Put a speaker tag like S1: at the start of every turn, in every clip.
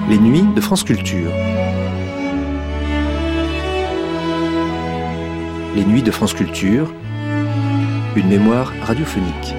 S1: Les nuits de France Culture. Les nuits de France Culture, une mémoire radiophonique.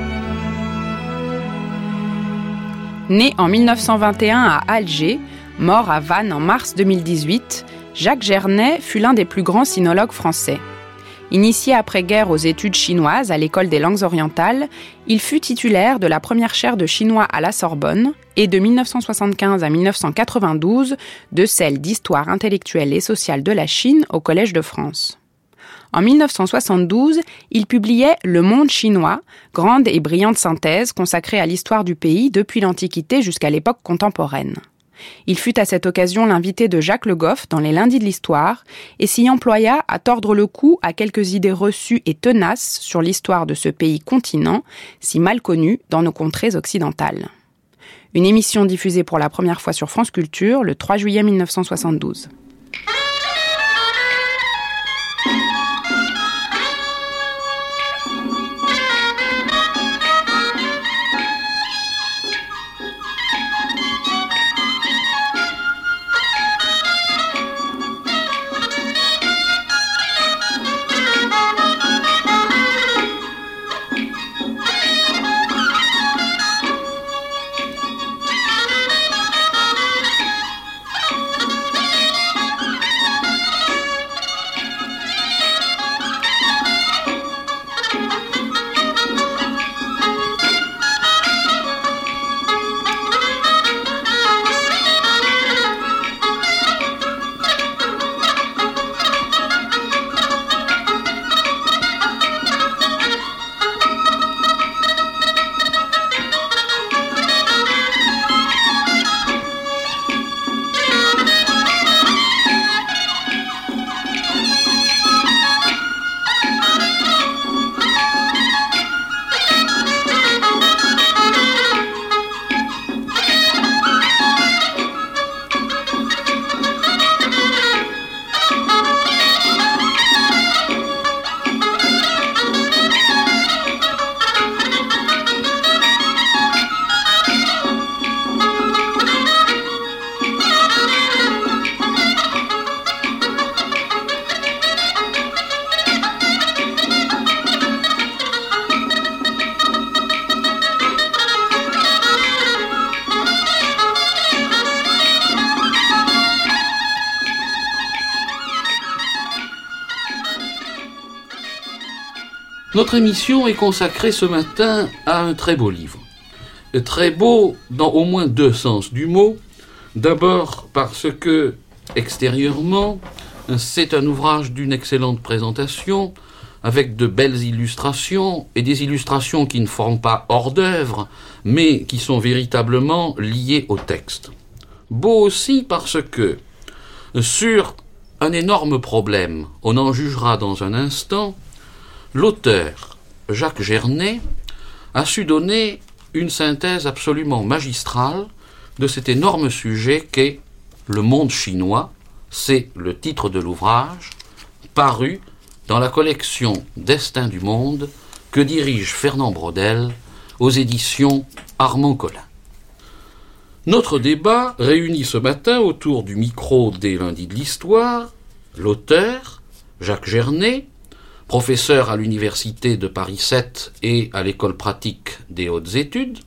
S2: Né en 1921 à Alger, mort à Vannes en mars 2018, Jacques Gernet fut l'un des plus grands sinologues français. Initié après-guerre aux études chinoises à l'École des langues orientales, il fut titulaire de la première chaire de chinois à la Sorbonne et de 1975 à 1992 de celle d'histoire intellectuelle et sociale de la Chine au Collège de France. En 1972, il publiait Le Monde chinois, grande et brillante synthèse consacrée à l'histoire du pays depuis l'Antiquité jusqu'à l'époque contemporaine. Il fut à cette occasion l'invité de Jacques Le Goff dans les Lundis de l'Histoire et s'y employa à tordre le cou à quelques idées reçues et tenaces sur l'histoire de ce pays continent, si mal connu dans nos contrées occidentales. Une émission diffusée pour la première fois sur France Culture le 3 juillet 1972.
S3: Notre émission est consacrée ce matin à un très beau livre. Très beau dans au moins deux sens du mot. D'abord parce que, extérieurement, c'est un ouvrage d'une excellente présentation, avec de belles illustrations, et des illustrations qui ne forment pas hors d'œuvre, mais qui sont véritablement liées au texte. Beau aussi parce que, sur un énorme problème, on en jugera dans un instant, l'auteur, Jacques Gernet, a su donner une synthèse absolument magistrale de cet énorme sujet qu'est le monde chinois. C'est le titre de l'ouvrage, paru dans la collection Destin du monde que dirige Fernand Braudel aux éditions Armand Collin. Notre débat réunit ce matin autour du micro des Lundis de l'Histoire l'auteur, Jacques Gernet, professeur à l'université de Paris 7 et à l'école pratique des hautes études,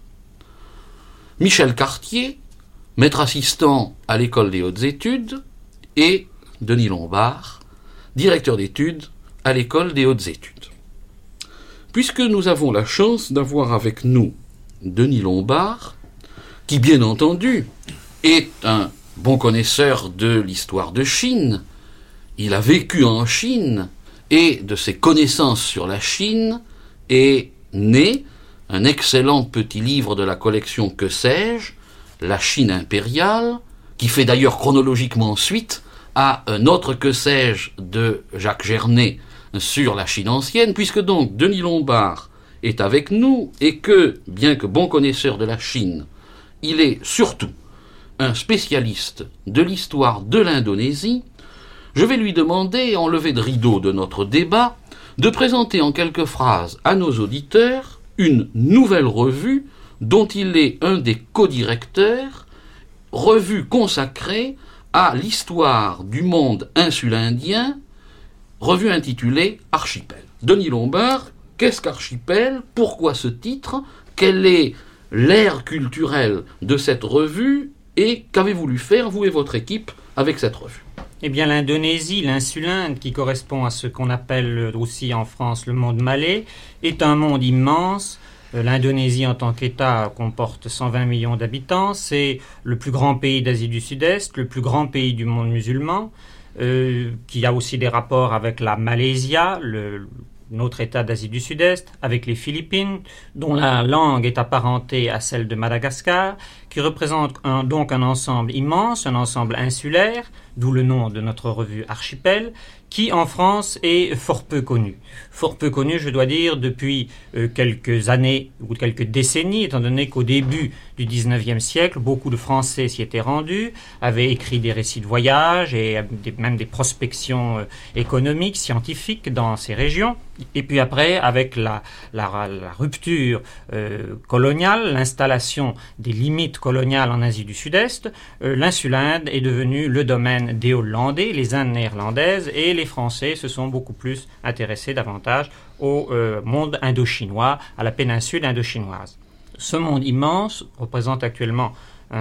S3: Michel Cartier, maître assistant à l'école des hautes études, et Denis Lombard, directeur d'études à l'école des hautes études. Puisque nous avons la chance d'avoir avec nous Denis Lombard, qui bien entendu est un bon connaisseur de l'histoire de Chine, il a vécu en Chine, et de ses connaissances sur la Chine est né un excellent petit livre de la collection Que sais-je, La Chine impériale, qui fait d'ailleurs chronologiquement suite à un autre Que sais-je de Jacques Gernet sur la Chine ancienne, puisque donc Denis Lombard est avec nous et que, bien que bon connaisseur de la Chine, il est surtout un spécialiste de l'histoire de l'Indonésie. Je vais lui demander, en levée de rideau de notre débat, de présenter en quelques phrases à nos auditeurs une nouvelle revue dont il est un des co-directeurs revue consacrée à l'histoire du monde insulindien, revue intitulée Archipel. Denis Lombard, qu'est-ce qu'Archipel? Pourquoi ce titre? Quelle est l'ère culturelle de cette revue? Et qu'avez-vous voulu faire, vous et votre équipe, avec cette revue?
S4: Eh bien, l'Indonésie, l'insulinde, qui correspond à ce qu'on appelle aussi en France le monde malais, est un monde immense. L'Indonésie, en tant qu'État, comporte 120 millions d'habitants. C'est le plus grand pays d'Asie du Sud-Est, le plus grand pays du monde musulman, qui a aussi des rapports avec la Malaisie, notre État d'Asie du Sud-Est, avec les Philippines, dont la langue est apparentée à celle de Madagascar, qui représente donc un ensemble immense, un ensemble insulaire, d'où le nom de notre revue Archipel, qui en France est fort peu connu. Fort peu connu, je dois dire, depuis quelques années ou quelques décennies, étant donné qu'au début du XIXe siècle, beaucoup de Français s'y étaient rendus, avaient écrit des récits de voyage et même des prospections économiques, scientifiques dans ces régions. Et puis après, avec la rupture coloniale, l'installation des limites coloniales en Asie du Sud-Est, l'insulinde est devenue le domaine des Hollandais, les Indes néerlandaises, et les Français se sont beaucoup plus intéressés davantage au monde indochinois, à la péninsule indochinoise. Ce monde immense représente actuellement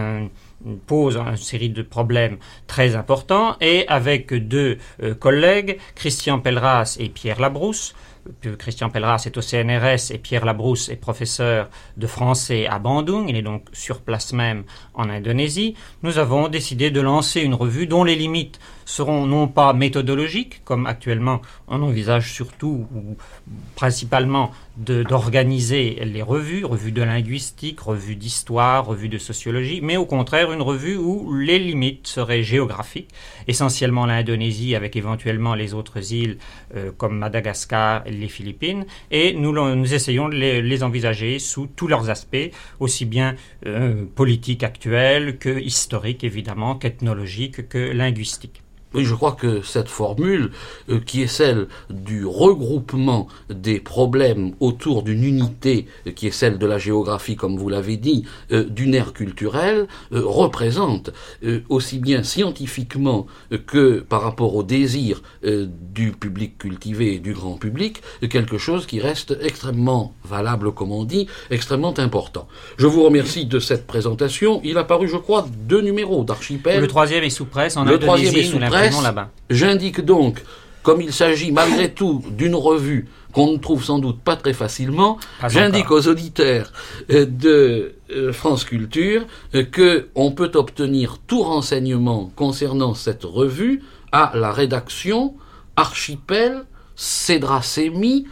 S4: pose une série de problèmes très importants, et avec deux collègues, Christian Pelleras et Pierre Labrousse. Christian Pelleras est au CNRS et Pierre Labrousse est professeur de français à Bandung, il est donc sur place même en Indonésie. Nous avons décidé de lancer une revue dont les limites seront non pas méthodologiques, comme actuellement on envisage surtout ou principalement d'organiser les revues de linguistique, revues d'histoire, revues de sociologie, mais au contraire une revue où les limites seraient géographiques, essentiellement l'Indonésie avec éventuellement les autres îles comme Madagascar et les Philippines, et nous essayons de les envisager sous tous leurs aspects, aussi bien politiques actuels que historiques évidemment, qu'ethnologiques, que linguistiques.
S3: Oui, je crois que cette formule, qui est celle du regroupement des problèmes autour d'une unité, qui est celle de la géographie, comme vous l'avez dit, d'une ère culturelle, représente, aussi bien scientifiquement que par rapport au désir du public cultivé et du grand public, quelque chose qui reste extrêmement valable, comme on dit, extrêmement important. Je vous remercie de cette présentation. Il a paru, je crois, 2 numéros d'Archipel.
S4: Le 3e est sous presse en Indonésie, nous l'imprimons là-bas.
S3: J'indique donc, comme il s'agit malgré tout d'une revue qu'on ne trouve sans doute pas très facilement, j'indique aux auditeurs de France Culture qu'on peut obtenir tout renseignement concernant cette revue à la rédaction Archipel, Cedrasemi,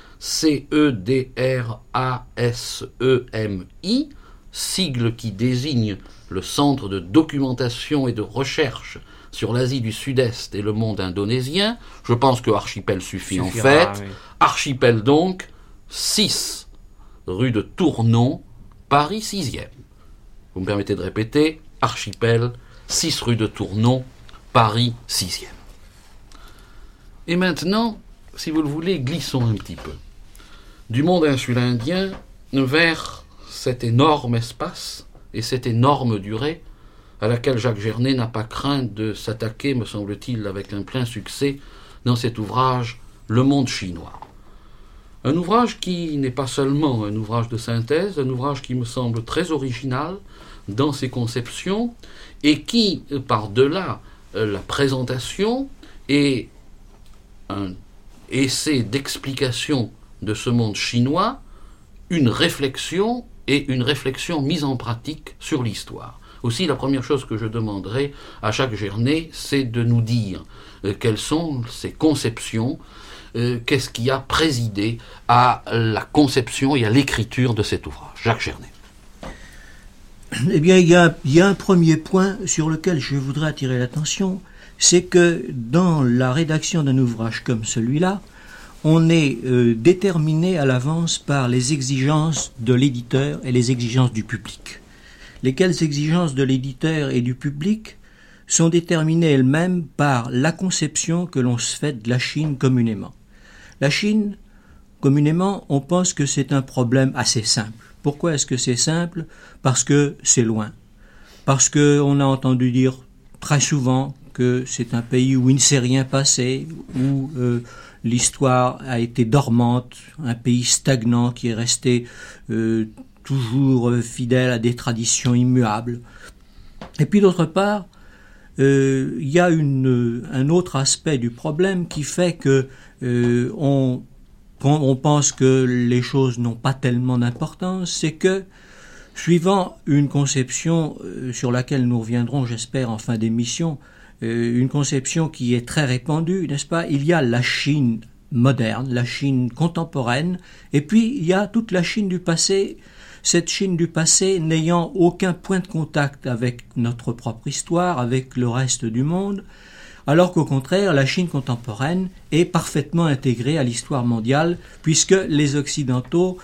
S3: CEDRASEMI, sigle qui désigne le Centre de documentation et de recherche sur l'Asie du Sud-Est et le monde indonésien. Je pense que Archipel suffira en fait. Oui. Archipel donc, 6 rue de Tournon, Paris 6e. Vous me permettez de répéter, Archipel, 6 rue de Tournon, Paris 6e. Et maintenant, si vous le voulez, glissons un petit peu du monde insulindien vers cet énorme espace et cette énorme durée à laquelle Jacques Gernet n'a pas craint de s'attaquer, me semble-t-il, avec un plein succès, dans cet ouvrage « Le monde chinois ». Un ouvrage qui n'est pas seulement un ouvrage de synthèse, un ouvrage qui me semble très original dans ses conceptions, et qui, par-delà la présentation et un essai d'explication de ce monde chinois, une réflexion et une réflexion mise en pratique sur l'histoire. Aussi, la première chose que je demanderai à Jacques Gernet, c'est de nous dire quelles sont ses conceptions, qu'est-ce qui a présidé à la conception et à l'écriture de cet ouvrage. Jacques Gernet.
S5: Eh bien, il y a un premier point sur lequel je voudrais attirer l'attention, c'est que dans la rédaction d'un ouvrage comme celui-là, on est déterminé à l'avance par les exigences de l'éditeur et les exigences du public. Lesquelles exigences de l'éditeur et du public sont déterminées elles-mêmes par la conception que l'on se fait de la Chine communément. La Chine, communément, on pense que c'est un problème assez simple. Pourquoi est-ce que c'est simple ? Parce que c'est loin. parce qu'on a entendu dire très souvent que c'est un pays où il ne s'est rien passé, où l'histoire a été dormante, un pays stagnant qui est resté toujours fidèle à des traditions immuables. Et puis d'autre part, il y a un autre aspect du problème qui fait que on pense que les choses n'ont pas tellement d'importance, c'est que, suivant une conception sur laquelle nous reviendrons, j'espère, en fin d'émission, une conception qui est très répandue, n'est-ce pas? Il y a la Chine moderne, la Chine contemporaine, et puis il y a toute la Chine du passé, cette Chine du passé n'ayant aucun point de contact avec notre propre histoire, avec le reste du monde, alors qu'au contraire, la Chine contemporaine est parfaitement intégrée à l'histoire mondiale, puisque les Occidentaux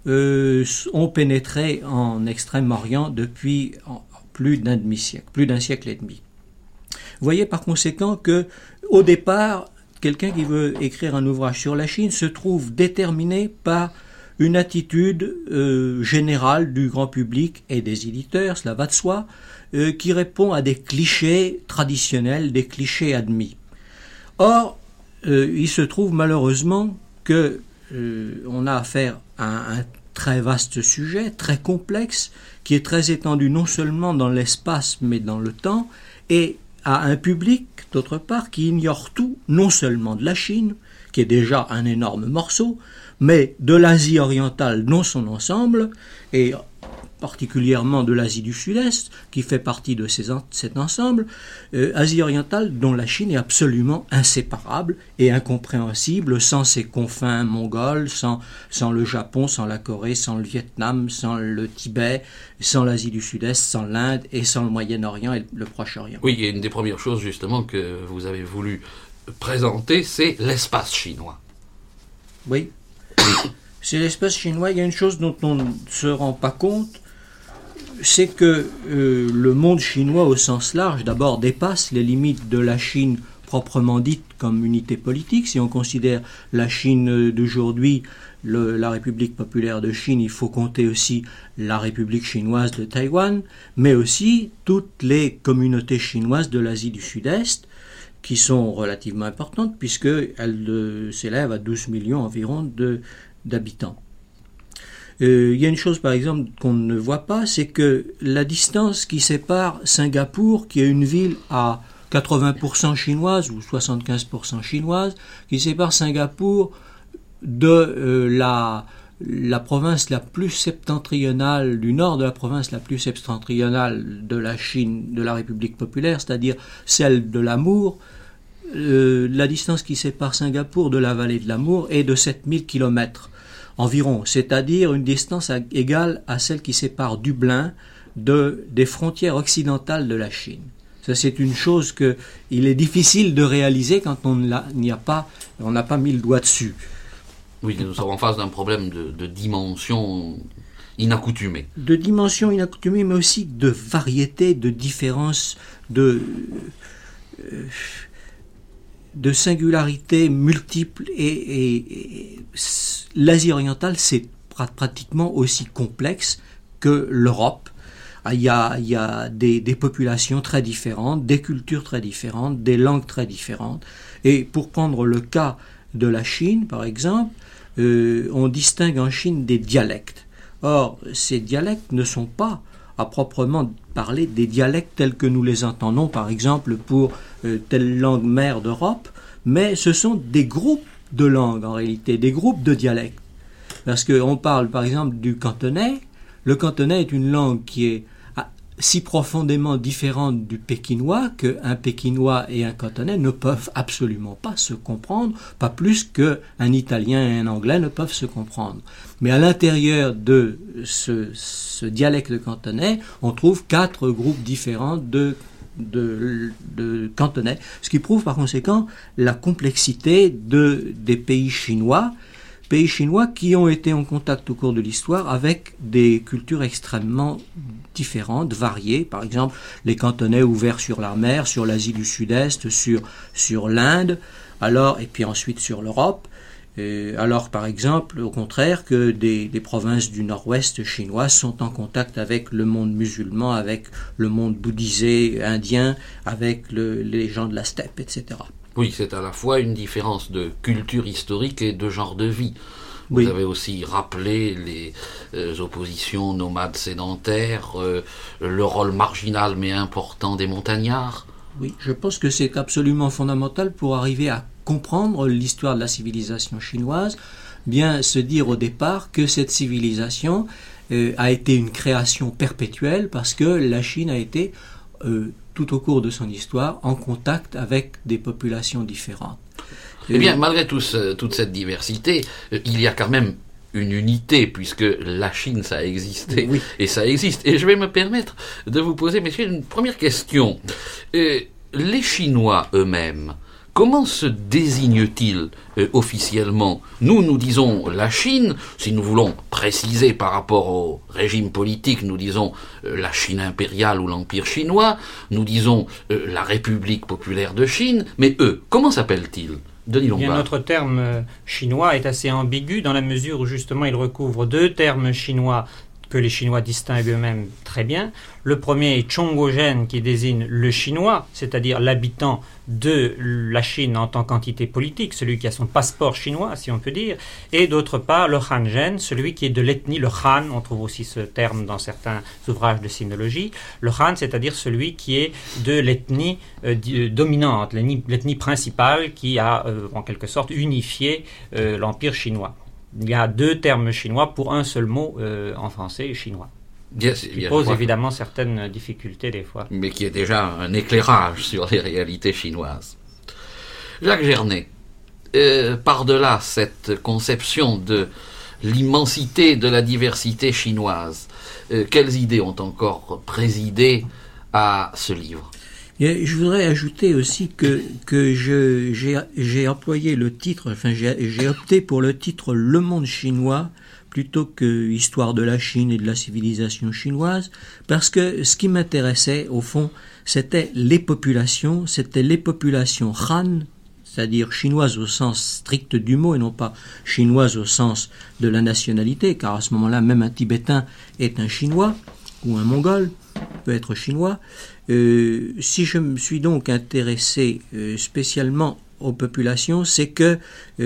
S5: ont pénétré en Extrême-Orient depuis plus d'un siècle et demi. Vous voyez par conséquent que, au départ, quelqu'un qui veut écrire un ouvrage sur la Chine se trouve déterminé par une attitude générale du grand public et des éditeurs, cela va de soi, qui répond à des clichés traditionnels, des clichés admis. Or, il se trouve malheureusement que on a affaire à un très vaste sujet, très complexe, qui est très étendu non seulement dans l'espace mais dans le temps, et à un public, d'autre part, qui ignore tout, non seulement de la Chine, qui est déjà un énorme morceau, mais de l'Asie orientale dans son ensemble, et particulièrement de l'Asie du Sud-Est, qui fait partie de cet ensemble, Asie orientale dont la Chine est absolument inséparable et incompréhensible sans ses confins mongols, sans le Japon, sans la Corée, sans le Vietnam, sans le Tibet, sans l'Asie du Sud-Est, sans l'Inde et sans le Moyen-Orient et le Proche-Orient.
S3: Oui, et une des premières choses justement que vous avez voulu présenter, c'est l'espace chinois.
S5: Oui, c'est l'espace chinois. Il y a une chose dont on ne se rend pas compte, c'est que le monde chinois au sens large, d'abord, dépasse les limites de la Chine proprement dite comme unité politique. Si on considère la Chine d'aujourd'hui, la République populaire de Chine, il faut compter aussi la République chinoise de Taïwan, mais aussi toutes les communautés chinoises de l'Asie du Sud-Est, qui sont relativement importantes, puisqu'elles s'élèvent à 12 millions environ d'habitants. Il y a une chose, par exemple, qu'on ne voit pas, c'est que la distance qui sépare Singapour, qui est une ville à 80% chinoise ou 75% chinoise, qui sépare Singapour de la province la plus septentrionale, du nord de la province la plus septentrionale de la Chine, de la République populaire, c'est-à-dire celle de l'Amour. La distance qui sépare Singapour de la vallée de l'Amour est de 7000 km environ, c'est-à-dire une distance égale à celle qui sépare Dublin des frontières occidentales de la Chine. Ça, c'est une chose qu'il est difficile de réaliser quand on n'a pas mis le doigt dessus.
S3: Oui, nous sommes en face d'un problème de dimension inaccoutumée.
S5: De dimension inaccoutumée, mais aussi de variété, de différence, de singularités multiples. Et l'Asie orientale, c'est pratiquement aussi complexe que l'Europe. Il y a des populations très différentes, des cultures très différentes, des langues très différentes. Et pour prendre le cas de la Chine, par exemple, on distingue en Chine des dialectes. Or, ces dialectes ne sont pas, à proprement parler, des dialectes tels que nous les entendons, par exemple, pour telle langue mère d'Europe, mais ce sont des groupes de langues, en réalité, des groupes de dialectes. Parce qu'on parle, par exemple, du cantonais. Le cantonais est une langue qui est si profondément différente du pékinois qu'un pékinois et un cantonais ne peuvent absolument pas se comprendre, pas plus qu'un italien et un anglais ne peuvent se comprendre. Mais à l'intérieur de ce dialecte cantonais, on trouve 4 groupes différents de cantonais, ce qui prouve par conséquent la complexité des pays chinois qui ont été en contact au cours de l'histoire avec des cultures extrêmement différentes, variées. Par exemple, les cantonais ouverts sur la mer, sur l'Asie du Sud-Est, sur l'Inde, et puis ensuite sur l'Europe. Alors, par exemple, au contraire, que des provinces du nord-ouest chinoises sont en contact avec le monde musulman, avec le monde bouddhisé, indien, avec les gens de la steppe, etc.
S3: Oui, c'est à la fois une différence de culture historique et de genre de vie. Vous
S5: Oui.
S3: avez aussi rappelé les oppositions nomades sédentaires, le rôle marginal mais important des montagnards.
S5: Oui, je pense que c'est absolument fondamental pour arriver à comprendre l'histoire de la civilisation chinoise, bien se dire au départ que cette civilisation a été une création perpétuelle parce que la Chine a été, tout au cours de son histoire, en contact avec des populations différentes.
S3: Eh bien, malgré toute cette diversité, il y a quand même une unité, puisque la Chine, ça a existé,
S5: Oui.
S3: et ça existe. Et je vais me permettre de vous poser, messieurs, une première question. Les Chinois eux-mêmes, comment se désignent-ils officiellement ? Nous disons la Chine, si nous voulons préciser par rapport au régime politique, nous disons la Chine impériale ou l'Empire chinois, nous disons la République populaire de Chine, mais eux, comment s'appellent-ils ? Denis
S4: Bien,
S3: Lombard.
S4: notre terme chinois est assez ambigu dans la mesure où justement il recouvre deux termes chinois que les Chinois distinguent eux-mêmes très bien. Le premier est Chongguozhen, qui désigne le chinois, c'est-à-dire l'habitant de la Chine en tant qu'entité politique, celui qui a son passeport chinois, si on peut dire, et d'autre part le Hanzhen, celui qui est de l'ethnie, le Han, on trouve aussi ce terme dans certains ouvrages de sinologie, le Han, c'est-à-dire celui qui est de l'ethnie dominante, l'ethnie principale qui a en quelque sorte unifié l'empire chinois. Il y a deux termes chinois pour un seul mot en français, chinois. Qui pose évidemment certaines difficultés des fois.
S3: Mais qui est déjà un éclairage sur les réalités chinoises. Jacques Gernet, par-delà cette conception de l'immensité de la diversité chinoise, quelles idées ont encore présidé à ce livre ?
S5: Et je voudrais ajouter aussi que j'ai employé le titre, enfin j'ai opté pour le titre Le monde chinois plutôt que Histoire de la Chine et de la civilisation chinoise, parce que ce qui m'intéressait au fond, c'était les populations Han, c'est-à-dire chinoises au sens strict du mot et non pas chinoises au sens de la nationalité, car à ce moment-là même un Tibétain est un Chinois ou un Mongol peut être chinois. Si je me suis donc intéressé spécialement aux populations, c'est que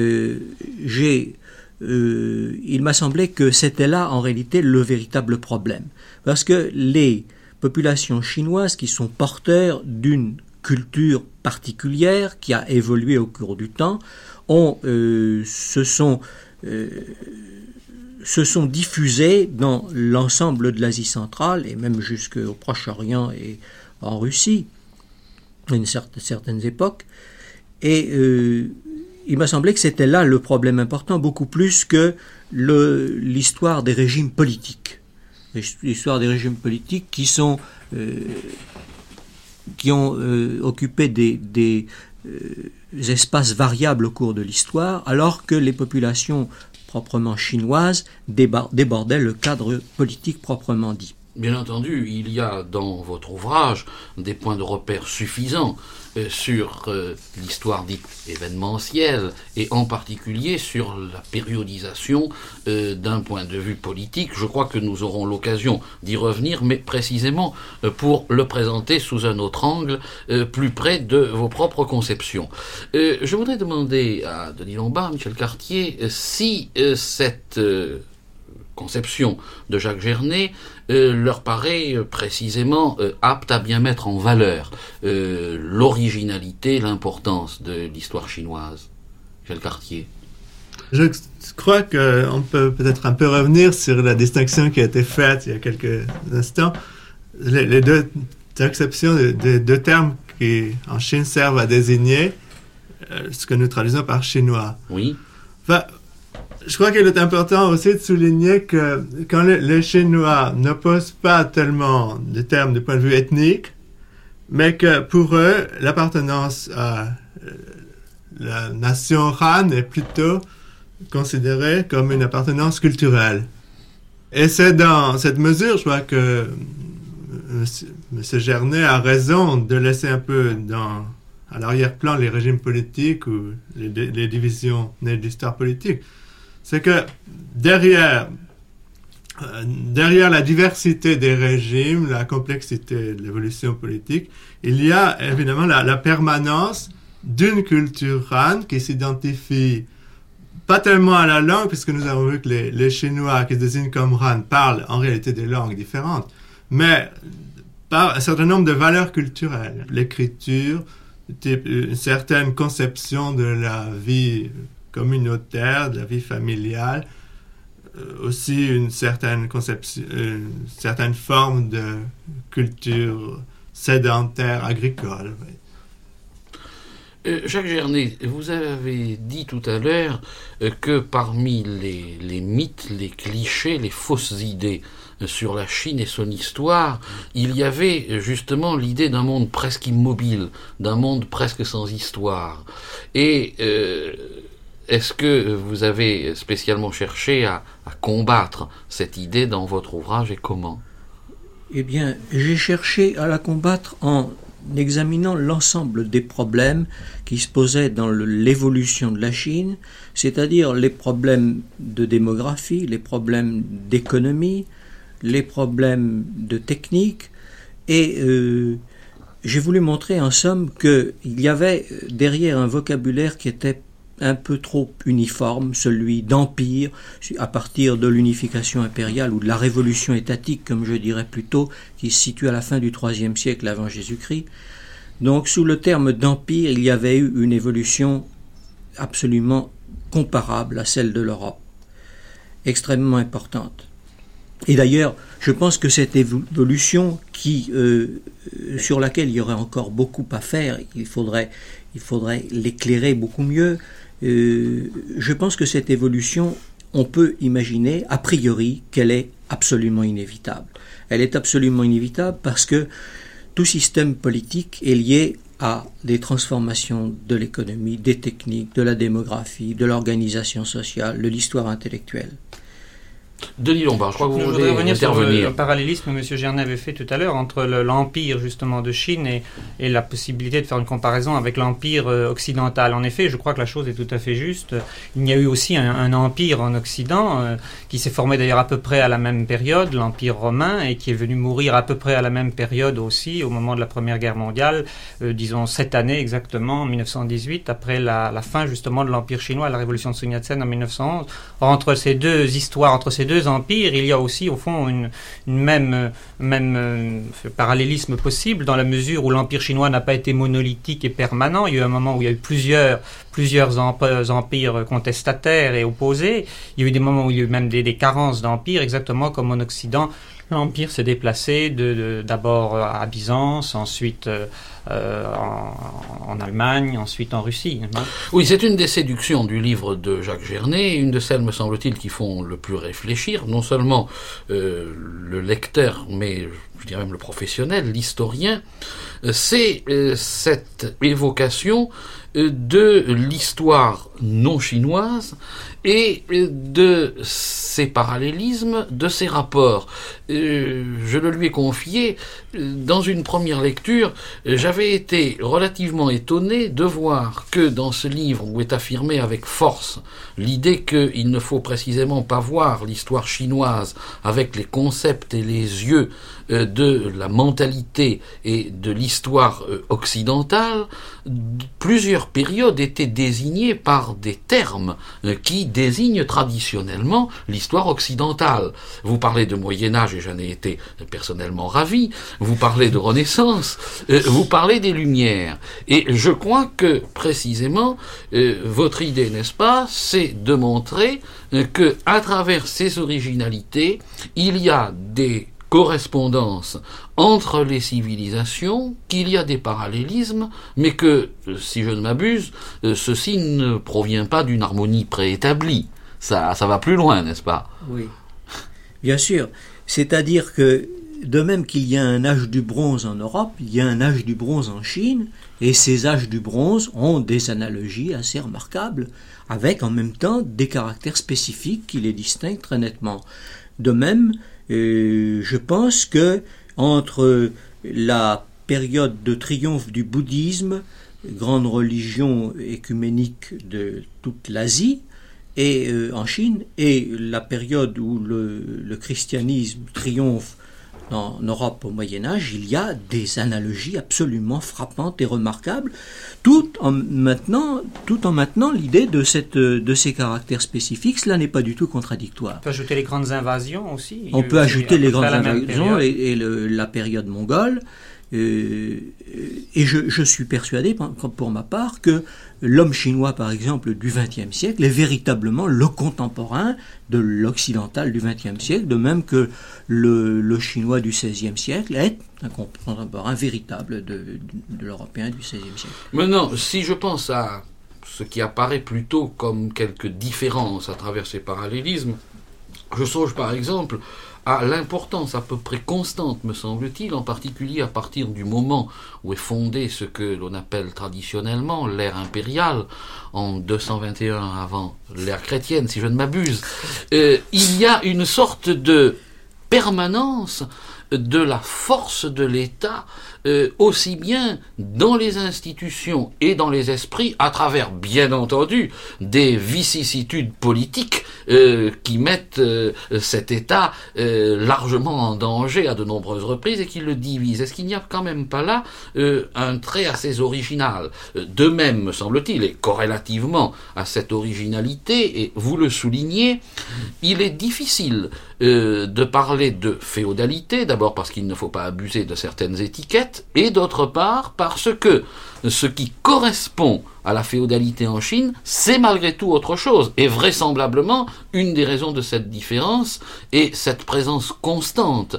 S5: il m'a semblé que c'était là en réalité le véritable problème. Parce que les populations chinoises qui sont porteurs d'une culture particulière qui a évolué au cours du temps se sont diffusées dans l'ensemble de l'Asie centrale et même jusqu'au Proche-Orient et en Russie à certaines époques. Et il m'a semblé que c'était là le problème important, beaucoup plus que l'histoire des régimes politiques. L'histoire des régimes politiques qui ont occupé des espaces variables au cours de l'histoire, alors que les populations proprement chinoises débordaient le cadre politique proprement dit.
S3: Bien entendu, il y a dans votre ouvrage des points de repère suffisants sur l'histoire dite événementielle et en particulier sur la périodisation d'un point de vue politique. Je crois que nous aurons l'occasion d'y revenir, mais précisément pour le présenter sous un autre angle, plus près de vos propres conceptions. Je voudrais demander à Denis Lombard, Michel Cartier, si cette conception de Jacques Gernet leur paraît précisément apte à bien mettre en valeur l'originalité, l'importance de l'histoire chinoise. Michel Cartier.
S6: Je crois qu'on peut peut-être un peu revenir sur la distinction qui a été faite il y a quelques instants. Les deux acceptions des deux termes qui en Chine servent à désigner ce que nous traduisons par chinois.
S3: Oui.
S6: Enfin, je crois qu'il est important aussi de souligner que quand les Chinois n'opposent pas tellement le terme du point de vue ethnique, mais que pour eux, l'appartenance à la nation Han est plutôt considérée comme une appartenance culturelle. Et c'est dans cette mesure, je crois que M. Gernet a raison de laisser un peu dans à l'arrière-plan les régimes politiques ou les divisions nées de l'histoire politique. C'est que derrière la diversité des régimes, la complexité de l'évolution politique, il y a évidemment la permanence d'une culture Han qui s'identifie pas tellement à la langue, puisque nous avons vu que les Chinois qui se désignent comme Han parlent en réalité des langues différentes, mais par un certain nombre de valeurs culturelles. L'écriture, une certaine conception de la vie communautaire, de la vie familiale, aussi une certaine conception, une certaine forme de culture sédentaire agricole.
S3: Jacques Gernet, vous avez dit tout à l'heure que parmi les mythes, les clichés, les fausses idées sur la Chine et son histoire, il y avait justement l'idée d'un monde presque immobile, d'un monde presque sans histoire. Et est-ce que vous avez spécialement cherché à combattre cette idée dans votre ouvrage et comment ?
S5: Eh bien, j'ai cherché à la combattre en examinant l'ensemble des problèmes qui se posaient dans l'évolution de la Chine, c'est-à-dire les problèmes de démographie, les problèmes d'économie, les problèmes de technique, et j'ai voulu montrer en somme qu'il y avait derrière un vocabulaire qui était un peu trop uniforme, celui d'empire, à partir de l'unification impériale ou de la révolution étatique, comme je dirais plutôt, qui se situe à la fin du IIIe siècle avant Jésus-Christ. Donc, sous le terme d'empire, il y avait eu une évolution absolument comparable à celle de l'Europe, extrêmement importante. Et d'ailleurs, je pense que cette évolution sur laquelle il y aurait encore beaucoup à faire, il faudrait l'éclairer beaucoup mieux. Je pense que cette évolution, on peut imaginer, a priori, qu'elle est absolument inévitable. Elle est absolument inévitable parce que tout système politique est lié à des transformations de l'économie, des techniques, de la démographie, de l'organisation sociale, de l'histoire intellectuelle.
S3: Denis Lombard, je crois que vous voulez
S4: revenir
S3: intervenir.
S4: Sur le parallélisme que M. Gernet avait fait tout à l'heure entre l'empire justement de Chine et la possibilité de faire une comparaison avec l'empire occidental. En effet, je crois que la chose est tout à fait juste. Il y a eu aussi un empire en Occident qui s'est formé d'ailleurs à peu près à la même période, l'empire romain, et qui est venu mourir à peu près à la même période aussi, au moment de la Première Guerre mondiale, disons cette année exactement, en 1918, après la fin justement de l'empire chinois, la révolution de Sun Yat-sen en 1911. Entre ces deux histoires, entre ces deux empires, il y a aussi au fond une même parallélisme possible dans la mesure où l'empire chinois n'a pas été monolithique et permanent. Il y a eu un moment où il y a eu plusieurs empires contestataires et opposés. Il y a eu des moments où il y a eu même des carences d'empires, exactement comme en Occident. L'empire s'est déplacé d'abord à Byzance, ensuite en Allemagne, ensuite en Russie.
S3: Oui, c'est une des séductions du livre de Jacques Gernet, une de celles, me semble-t-il, qui font le plus réfléchir, non seulement le lecteur, mais je dirais même le professionnel, l'historien, c'est cette évocation de l'histoire non chinoise et de ces parallélismes, de ces rapports. Je le lui ai confié, dans une première lecture, j'avais été relativement étonné de voir que dans ce livre où est affirmée avec force l'idée qu'il ne faut précisément pas voir l'histoire chinoise avec les concepts et les yeux de la mentalité et de l'histoire occidentale, plusieurs périodes étaient désignées par des termes qui désignent traditionnellement l'histoire occidentale. Vous parlez de Moyen-Âge et j'en ai été personnellement ravi, vous parlez de Renaissance, vous parlez des Lumières. Et je crois que précisément votre idée, n'est-ce pas, c'est de montrer que à travers ces originalités, il y a des correspondance entre les civilisations, qu'il y a des parallélismes, mais que, si je ne m'abuse, ceci ne provient pas d'une harmonie préétablie. Ça va plus loin, n'est-ce pas ?
S5: Oui, bien sûr. C'est-à-dire que, de même qu'il y a un âge du bronze en Europe, il y a un âge du bronze en Chine, et ces âges du bronze ont des analogies assez remarquables, avec en même temps des caractères spécifiques qui les distinguent très nettement. De même, je pense que entre la période de triomphe du bouddhisme, grande religion écuménique de toute l'Asie, et en Chine, et la période où le christianisme triomphe en Europe au Moyen-Âge, il y a des analogies absolument frappantes et remarquables, tout en maintenant l'idée de ces caractères spécifiques. Cela n'est pas du tout contradictoire.
S4: On peut ajouter les grandes invasions aussi.
S5: On peut ajouter les grandes invasions et la période mongole. Et je suis persuadé, pour ma part, que l'homme chinois, par exemple, du XXe siècle est véritablement le contemporain de l'occidental du XXe siècle, de même que le chinois du XVIe siècle est un contemporain véritable de l'européen du XVIe siècle.
S3: Maintenant, si je pense à ce qui apparaît plutôt comme quelques différences à travers ces parallélismes, je songe par exemple à l'importance à peu près constante, me semble-t-il, en particulier à partir du moment où est fondé ce que l'on appelle traditionnellement l'ère impériale, en 221 avant l'ère chrétienne, si je ne m'abuse. Il y a une sorte de permanence de la force de l'État, aussi bien dans les institutions et dans les esprits, à travers, bien entendu, des vicissitudes politiques qui mettent cet État largement en danger à de nombreuses reprises et qui le divisent. Est-ce qu'il n'y a quand même pas là un trait assez original? De même, me semble-t-il, et corrélativement à cette originalité, et vous le soulignez, il est difficile de parler de féodalité, d'abord parce qu'il ne faut pas abuser de certaines étiquettes, et d'autre part parce que ce qui correspond à la féodalité en Chine, c'est malgré tout autre chose, et vraisemblablement une des raisons de cette différence est cette présence constante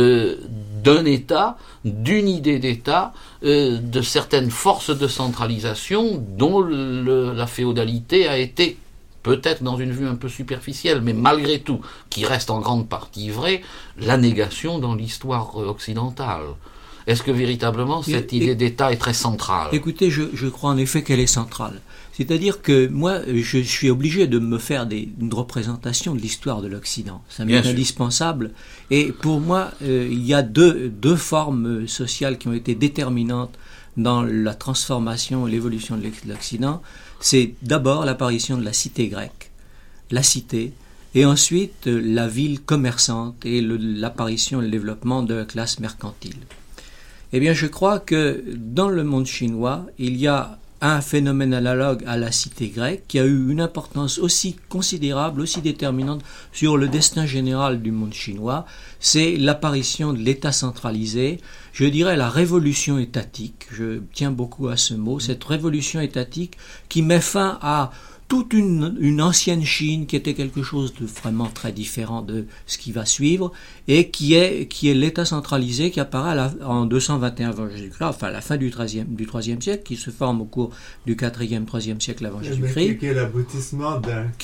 S3: d'un État, d'une idée d'État, de certaines forces de centralisation dont la féodalité a été, peut-être dans une vue un peu superficielle, mais malgré tout, qui reste en grande partie vrai, la négation dans l'histoire occidentale. Est-ce que véritablement cette idée d'État est très centrale?
S5: Écoutez, je crois en effet qu'elle est centrale. C'est-à-dire que moi, je suis obligé de me faire une représentation de l'histoire de l'Occident. Ça m'est indispensable. Et pour moi, il y a deux formes sociales qui ont été déterminantes dans la transformation et l'évolution de l'Occident. C'est d'abord l'apparition de la cité grecque, la cité, et ensuite la ville commerçante et l'apparition et le développement de la classe mercantile. Eh bien, je crois que dans le monde chinois, il y a un phénomène analogue à la cité grecque qui a eu une importance aussi considérable, aussi déterminante sur le destin général du monde chinois. C'est l'apparition de l'État centralisé, je dirais la révolution étatique. Je tiens beaucoup à ce mot, cette révolution étatique qui met fin à toute une ancienne Chine qui était quelque chose de vraiment très différent de ce qui va suivre et qui est l'État centralisé qui apparaît en 221 avant Jésus-Christ, enfin à la fin du IIIe siècle, qui se forme au cours du IVe, IIIe siècle avant Jésus-Christ.
S6: Qui est l'aboutissement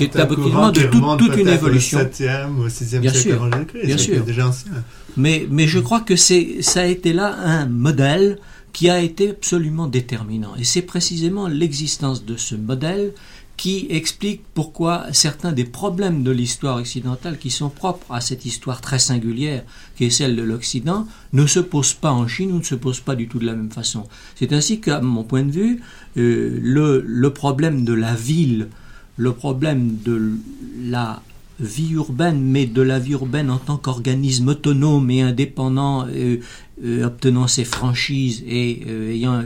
S5: de toute une évolution.
S6: Au 7e ou 6e siècle avant Jésus-Christ.
S5: Bien sûr.
S6: Déjà ancien.
S5: Mais je crois que ça a été là un modèle qui a été absolument déterminant. Et c'est précisément l'existence de ce modèle qui explique pourquoi certains des problèmes de l'histoire occidentale qui sont propres à cette histoire très singulière qui est celle de l'Occident ne se posent pas en Chine ou ne se posent pas du tout de la même façon. C'est ainsi qu'à mon point de vue, le problème de la ville, le problème de la vie urbaine, mais de la vie urbaine en tant qu'organisme autonome et indépendant, obtenant ses franchises et ayant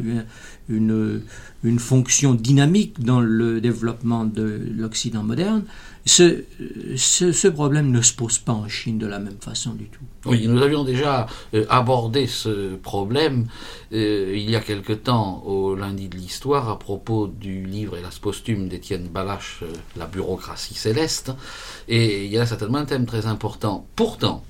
S5: une fonction dynamique dans le développement de l'Occident moderne, ce problème ne se pose pas en Chine de la même façon du tout.
S3: Oui, nous avions déjà abordé ce problème il y a quelque temps au lundi de l'histoire à propos du livre hélas posthume d'Étienne Balache, La bureaucratie céleste, et il y a certainement un thème très important. Pourtant,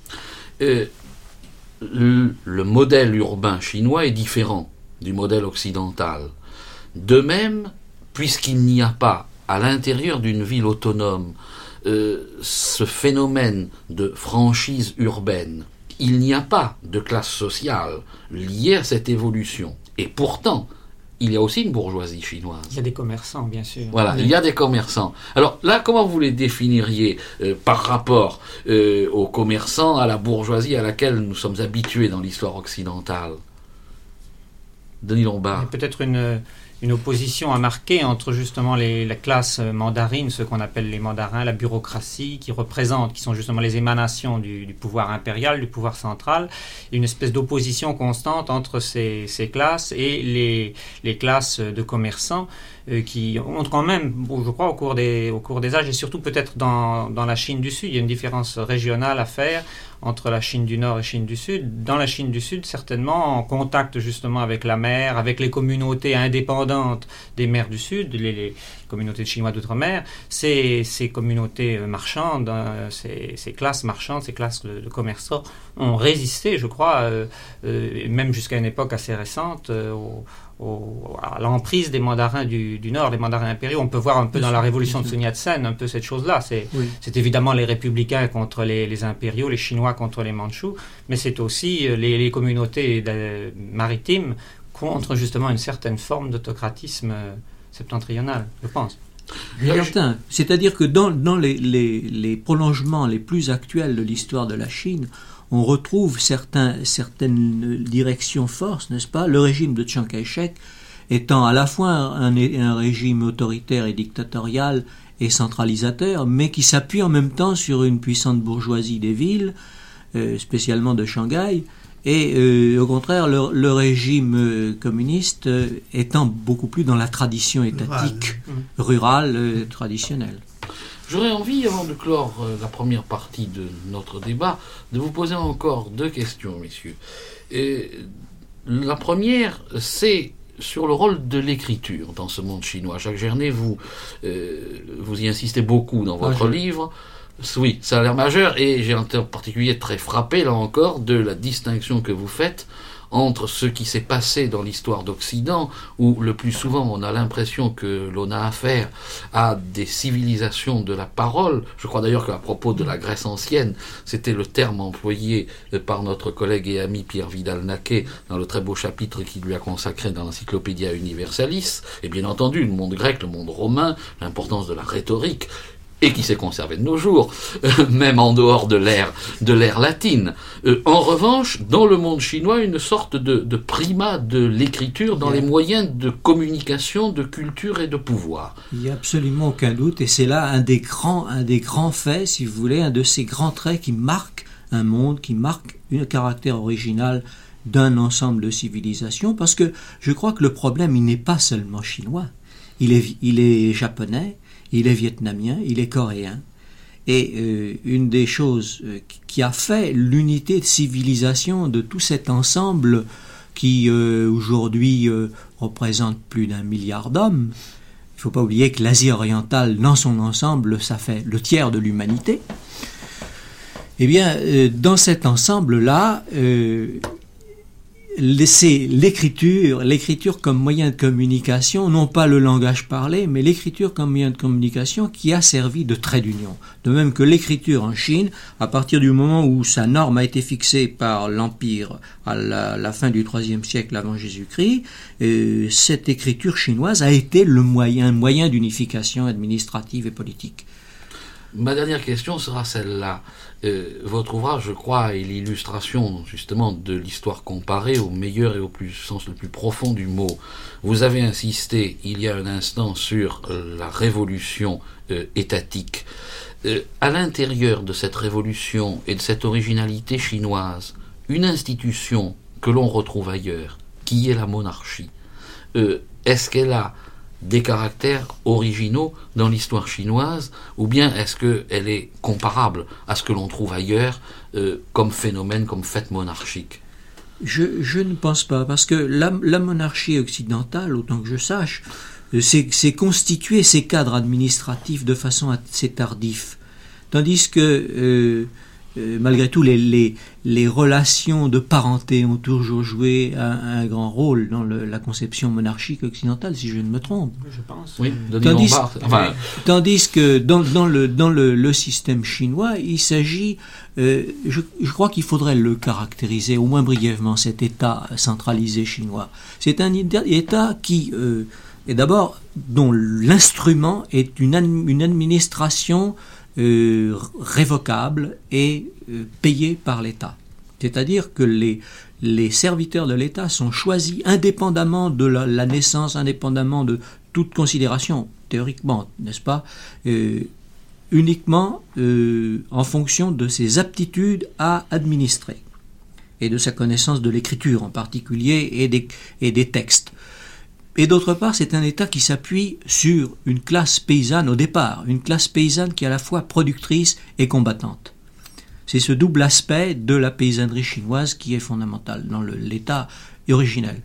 S3: le modèle urbain chinois est différent du modèle occidental. De même, puisqu'il n'y a pas à l'intérieur d'une ville autonome ce phénomène de franchise urbaine, il n'y a pas de classe sociale liée à cette évolution. Et pourtant, il y a aussi une bourgeoisie chinoise.
S4: Il y a des commerçants, bien sûr.
S3: Voilà, il y a des commerçants. Alors là, comment vous les définiriez par rapport aux commerçants, à la bourgeoisie à laquelle nous sommes habitués dans l'histoire occidentale? Denis Lombard.
S4: Peut-être une une opposition à marquer entre justement la classe mandarine, ce qu'on appelle les mandarins, la bureaucratie, qui sont justement les émanations du pouvoir impérial, du pouvoir central, et une espèce d'opposition constante entre ces classes et les classes de commerçants qui ont quand même, je crois, au cours des âges, et surtout peut-être dans la Chine du Sud, il y a une différence régionale à faire entre la Chine du Nord et la Chine du Sud. Dans la Chine du Sud, certainement, en contact justement avec la mer, avec les communautés indépendantes des mers du Sud, les communautés de Chinois d'outre-mer, ces communautés marchandes, ces classes marchandes, ces classes de commerçants ont résisté, je crois, même jusqu'à une époque assez récente, à l'emprise des mandarins du Nord, les mandarins impériaux. On peut voir un peu dans la révolution de Sun Yat-sen, un peu cette chose-là. C'est évidemment les républicains contre les impériaux, les Chinois contre les Mandchous, mais c'est aussi les communautés maritimes contre justement une certaine forme d'autocratisme septentrional, je pense.
S5: Certain. C'est-à-dire que dans les prolongements les plus actuels de l'histoire de la Chine, on retrouve certaines directions forces, n'est-ce pas? Le régime de Chiang Kai-shek étant à la fois un régime autoritaire et dictatorial et centralisateur, mais qui s'appuie en même temps sur une puissante bourgeoisie des villes, spécialement de Shanghai, et au contraire, le régime communiste étant beaucoup plus dans la tradition étatique, rurale, traditionnelle.
S3: J'aurais envie, avant de clore la première partie de notre débat, de vous poser encore 2 questions, messieurs. La première, c'est sur le rôle de l'écriture dans ce monde chinois. Jacques Gernet, vous y insistez beaucoup dans votre livre. Oui, ça a l'air majeur, et j'ai en particulier très frappé, là encore, de la distinction que vous faites entre ce qui s'est passé dans l'histoire d'Occident, où le plus souvent on a l'impression que l'on a affaire à des civilisations de la parole. Je crois d'ailleurs qu'à propos de la Grèce ancienne, c'était le terme employé par notre collègue et ami Pierre Vidal-Naquet dans le très beau chapitre qu'il lui a consacré dans l'Encyclopédia Universalis. Et bien entendu, le monde grec, le monde romain, l'importance de la rhétorique, et qui s'est conservé de nos jours, même en dehors de l'ère latine. En revanche, dans le monde chinois, une sorte de primat de l'écriture dans les moyens de communication, de culture et de pouvoir.
S5: Il n'y a absolument aucun doute, et c'est là un des grands faits, si vous voulez, un de ces grands traits qui marquent un monde, qui marquent un caractère original d'un ensemble de civilisations, parce que je crois que le problème, il n'est pas seulement chinois, il est japonais, il est vietnamien, il est coréen. Et une des choses qui a fait l'unité de civilisation de tout cet ensemble qui aujourd'hui représente plus d'1 milliard d'hommes, il ne faut pas oublier que l'Asie orientale, dans son ensemble, ça fait le tiers de l'humanité. Eh bien, dans cet ensemble-là, c'est l'écriture comme moyen de communication, non pas le langage parlé, mais l'écriture comme moyen de communication qui a servi de trait d'union. De même que l'écriture en Chine, à partir du moment où sa norme a été fixée par l'Empire à la fin du IIIe siècle avant Jésus-Christ, cette écriture chinoise a été un moyen d'unification administrative et politique.
S3: Ma dernière question sera celle-là. Votre ouvrage, je crois, est l'illustration justement de l'histoire comparée au meilleur et au sens le plus profond du mot. Vous avez insisté il y a un instant sur la révolution étatique. À l'intérieur de cette révolution et de cette originalité chinoise, une institution que l'on retrouve ailleurs, qui est la monarchie, est-ce qu'elle a des caractères originaux dans l'histoire chinoise, ou bien est-ce qu'elle est comparable à ce que l'on trouve ailleurs comme phénomène, comme fait monarchique?
S5: Je ne pense pas, parce que la monarchie occidentale, autant que je sache, c'est constituer ses cadres administratifs de façon assez tardive. Tandis que malgré tout, les relations de parenté ont toujours joué un grand rôle dans la conception monarchique occidentale, si je ne me trompe.
S4: Je pense.
S3: Oui,
S5: tandis que dans le système chinois, il s'agit, je crois qu'il faudrait le caractériser au moins brièvement, cet État centralisé chinois. C'est un État qui est d'abord dont l'instrument est une administration révocable et payé par l'État. C'est-à-dire que les serviteurs de l'État sont choisis indépendamment de la naissance, indépendamment de toute considération, théoriquement, n'est-ce pas, uniquement en fonction de ses aptitudes à administrer et de sa connaissance de l'écriture en particulier et des textes. Et d'autre part, c'est un État qui s'appuie sur une classe paysanne au départ, une classe paysanne qui est à la fois productrice et combattante. C'est ce double aspect de la paysannerie chinoise qui est fondamental dans l'État originel.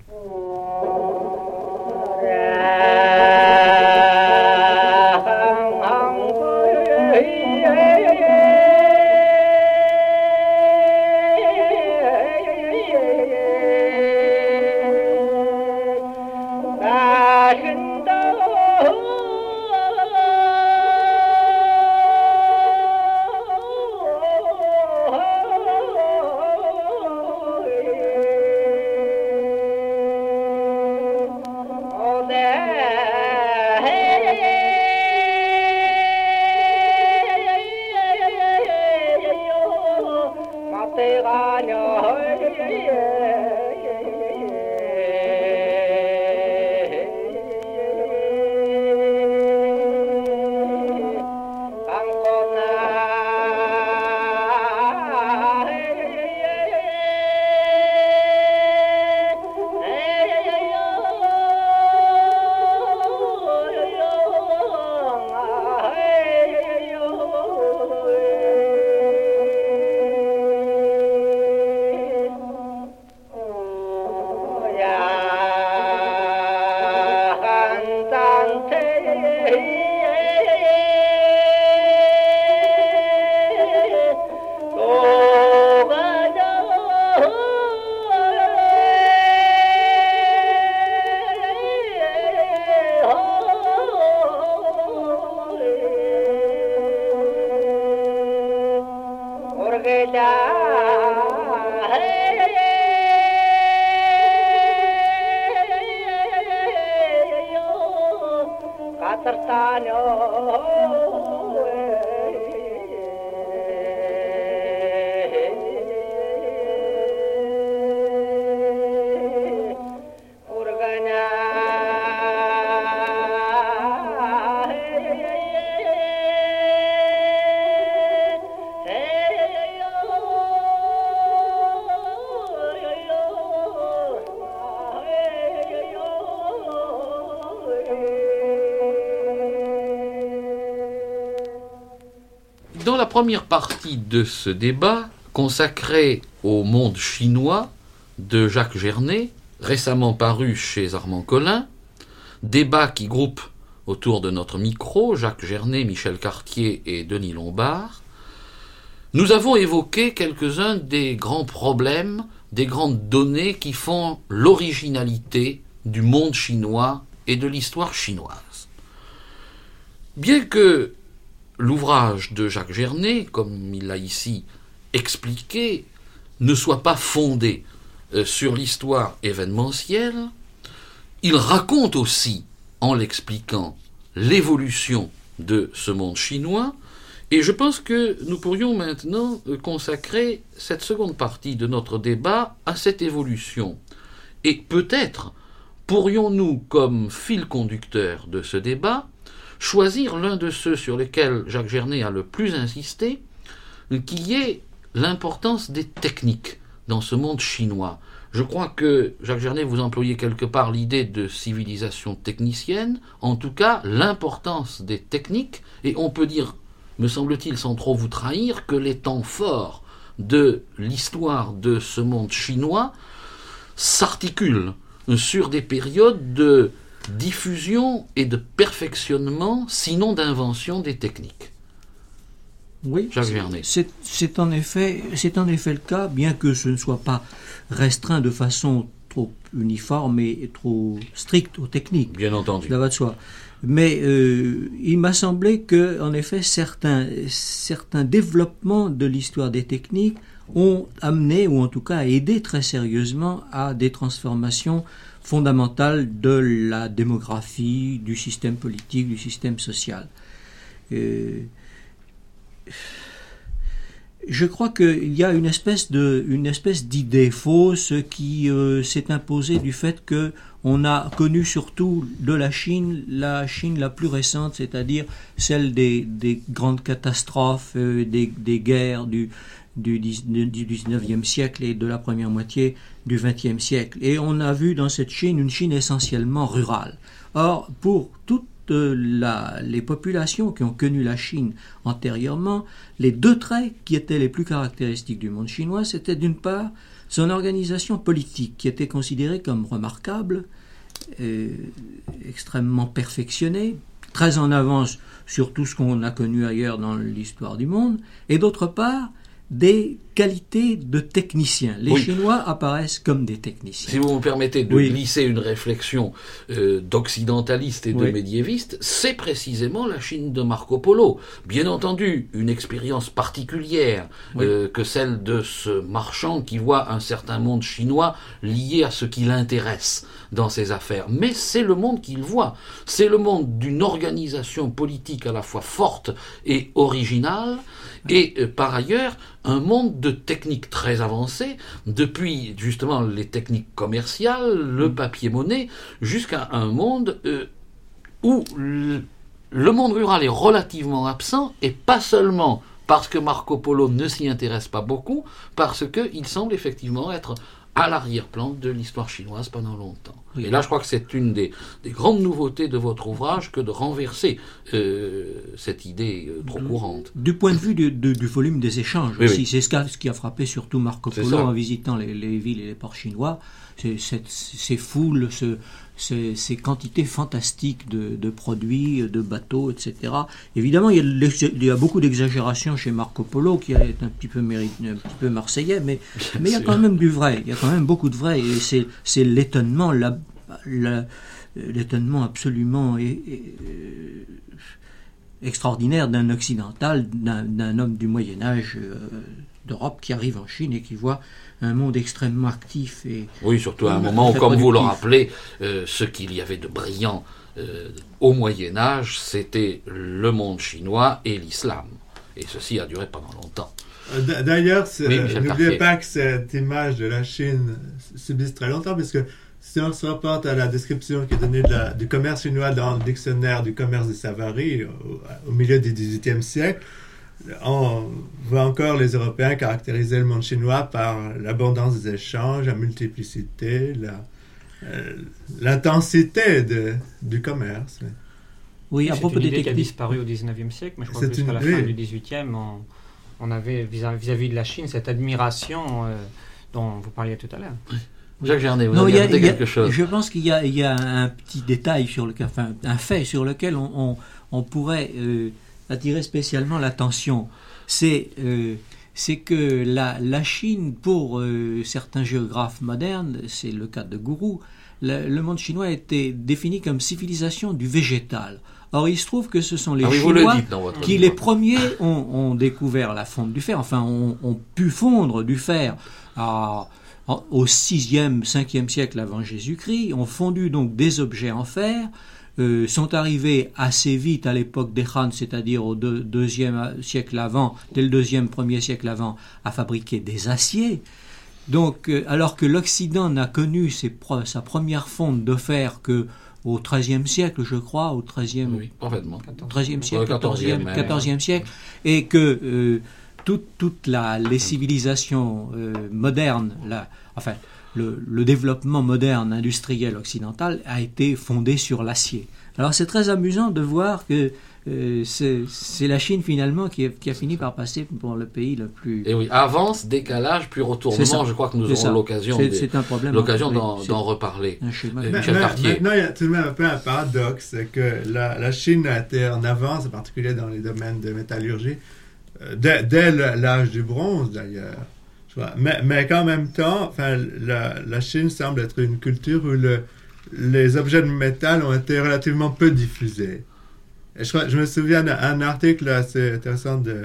S3: Dans la première partie de ce débat, consacré au monde chinois de Jacques Gernet, récemment paru chez Armand Collin, débat qui groupe autour de notre micro Jacques Gernet, Michel Cartier et Denis Lombard, nous avons évoqué quelques-uns des grands problèmes, des grandes données qui font l'originalité du monde chinois et de l'histoire chinoise. Bien que l'ouvrage de Jacques Gernet, comme il l'a ici expliqué, ne soit pas fondé sur l'histoire événementielle, il raconte aussi, en l'expliquant, l'évolution de ce monde chinois, et je pense que nous pourrions maintenant consacrer cette seconde partie de notre débat à cette évolution. Et peut-être pourrions-nous, comme fil conducteur de ce débat, choisir l'un de ceux sur lesquels Jacques Gernet a le plus insisté, qui est l'importance des techniques dans ce monde chinois. Je crois que, Jacques Gernet, vous employez quelque part l'idée de civilisation technicienne, en tout cas l'importance des techniques, et on peut dire, me semble-t-il, sans trop vous trahir, que les temps forts de l'histoire de ce monde chinois s'articulent sur des périodes de diffusion et de perfectionnement, sinon d'invention des techniques.
S5: Oui,
S3: Jacques Gernet.
S5: C'est en effet le cas, bien que ce ne soit pas restreint de façon trop uniforme et trop stricte aux techniques.
S3: Bien entendu.
S5: Ça va de soi. Mais il m'a semblé que, en effet, certains développements de l'histoire des techniques ont amené, ou en tout cas aidé très sérieusement à des transformations fondamentales de la démographie, du système politique, du système social. Je crois qu'il y a une espèce d'idée fausse qui s'est imposée du fait que on a connu surtout de la Chine la plus récente, c'est-à-dire celle des grandes catastrophes, des guerres du 19e siècle et de la première moitié du 20e siècle. Et on a vu dans cette Chine une Chine essentiellement rurale. Or, pour toutes les populations qui ont connu la Chine antérieurement, les deux traits qui étaient les plus caractéristiques du monde chinois, c'était d'une part son organisation politique qui était considérée comme remarquable, extrêmement perfectionnée, très en avance sur tout ce qu'on a connu ailleurs dans l'histoire du monde, et d'autre part des qualités de techniciens. Les Chinois apparaissent comme des techniciens.
S3: Si vous me permettez de glisser une réflexion d'occidentaliste et de médiéviste, c'est précisément la Chine de Marco Polo. Bien entendu, une expérience particulière que celle de ce marchand qui voit un certain monde chinois lié à ce qui l'intéresse dans ses affaires. Mais c'est le monde qu'il voit. C'est le monde d'une organisation politique à la fois forte et originale, et par ailleurs, un monde de techniques très avancées, depuis justement les techniques commerciales, le papier-monnaie, jusqu'à un monde où le monde rural est relativement absent, et pas seulement parce que Marco Polo ne s'y intéresse pas beaucoup, parce qu'il semble effectivement être à l'arrière-plan de l'histoire chinoise pendant longtemps. Oui. Et là, je crois que c'est une des grandes nouveautés de votre ouvrage que de renverser cette idée trop courante.
S5: Du point de vue du volume des échanges aussi, c'est ce qui a frappé surtout Marco Polo en visitant les villes et les ports chinois, ces foules, ces quantités fantastiques de produits, de bateaux, etc. Évidemment, il y a beaucoup d'exagération chez Marco Polo, qui est un petit peu marseillais, mais il y a quand même du vrai, il y a quand même beaucoup de vrai, et c'est l'étonnement, l'étonnement absolument extraordinaire d'un occidental, d'un homme du Moyen-Âge d'Europe qui arrive en Chine et qui voit un monde extrêmement actif.
S3: Oui, surtout à un moment où, comme vous le rappelez, ce qu'il y avait de brillant au Moyen-Âge, c'était le monde chinois et l'islam. Et ceci a duré pendant longtemps.
S6: D'ailleurs, n'oubliez pas que cette image de la Chine subsiste très longtemps, parce que si on se rapporte à la description qui est donnée du commerce chinois dans le dictionnaire du commerce de Savary au milieu du XVIIIe siècle, on voit encore les Européens caractériser le monde chinois par l'abondance des échanges, la multiplicité, l'intensité du commerce.
S4: Oui, à propos des techniques qui a disparu au XIXe siècle, mais je crois que jusqu'à la fin du XVIIIe, on avait vis-à-vis de la Chine cette admiration dont vous parliez tout à l'heure.
S3: Oui. Jacques Gernet, vous avez ajouté quelque chose.
S5: Je pense qu'il y a un petit détail un fait sur lequel on pourrait attirer spécialement l'attention. C'est que la Chine, pour certains géographes modernes, c'est le cas de Gourou, le monde chinois a été défini comme civilisation du végétal. Or, il se trouve que ce sont les Chinois qui, les premiers, ont découvert la fonte du fer, ont pu fondre du fer au 6e, 5e siècle avant Jésus-Christ, ont fondu donc des objets en fer, sont arrivés assez vite à l'époque des Han, c'est-à-dire au 2e siècle avant, dès le 1er siècle avant, à fabriquer des aciers. Donc, alors que l'Occident n'a connu sa première fonte de fer que au XIIIe siècle, je crois, au XIIIe siècle, XIVe siècle, et que toute les civilisations modernes, le développement moderne industriel occidental a été fondé sur l'acier. Alors c'est très amusant de voir que c'est la Chine finalement qui a fini par passer pour le pays le plus...
S3: Et oui, avance, décalage, puis retournement, je crois que nous aurons l'occasion d'en reparler.
S6: Michel Cartier. Maintenant, il y a tout de même un peu un paradoxe, c'est que la Chine a été en avance, en particulier dans les domaines de métallurgie, dès l'âge du bronze d'ailleurs. Mais qu'en même temps, la Chine semble être une culture où les objets de métal ont été relativement peu diffusés. Et je me souviens d'un article assez intéressant de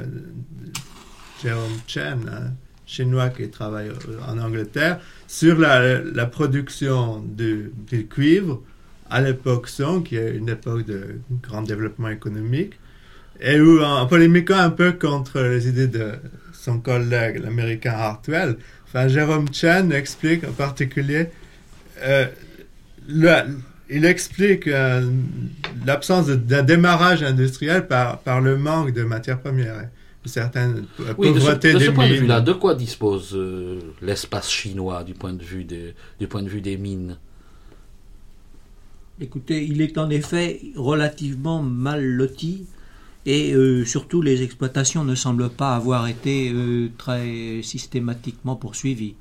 S6: Jerome Chen, un chinois qui travaille en Angleterre, sur la production du cuivre à l'époque Song, qui est une époque de grand développement économique. et où, en polémiquant un peu contre les idées de son collègue, l'américain Hartwell, Jérôme Chen explique en particulier, il explique l'absence d'un démarrage industriel par le manque de matières premières. Certaines pauvretés
S3: de ce
S6: des
S3: point de
S6: mines.
S3: vue-là, de quoi dispose l'espace chinois du point de vue des mines?
S5: Écoutez, il est en effet relativement mal loti et surtout les exploitations ne semblent pas avoir été très systématiquement poursuivies.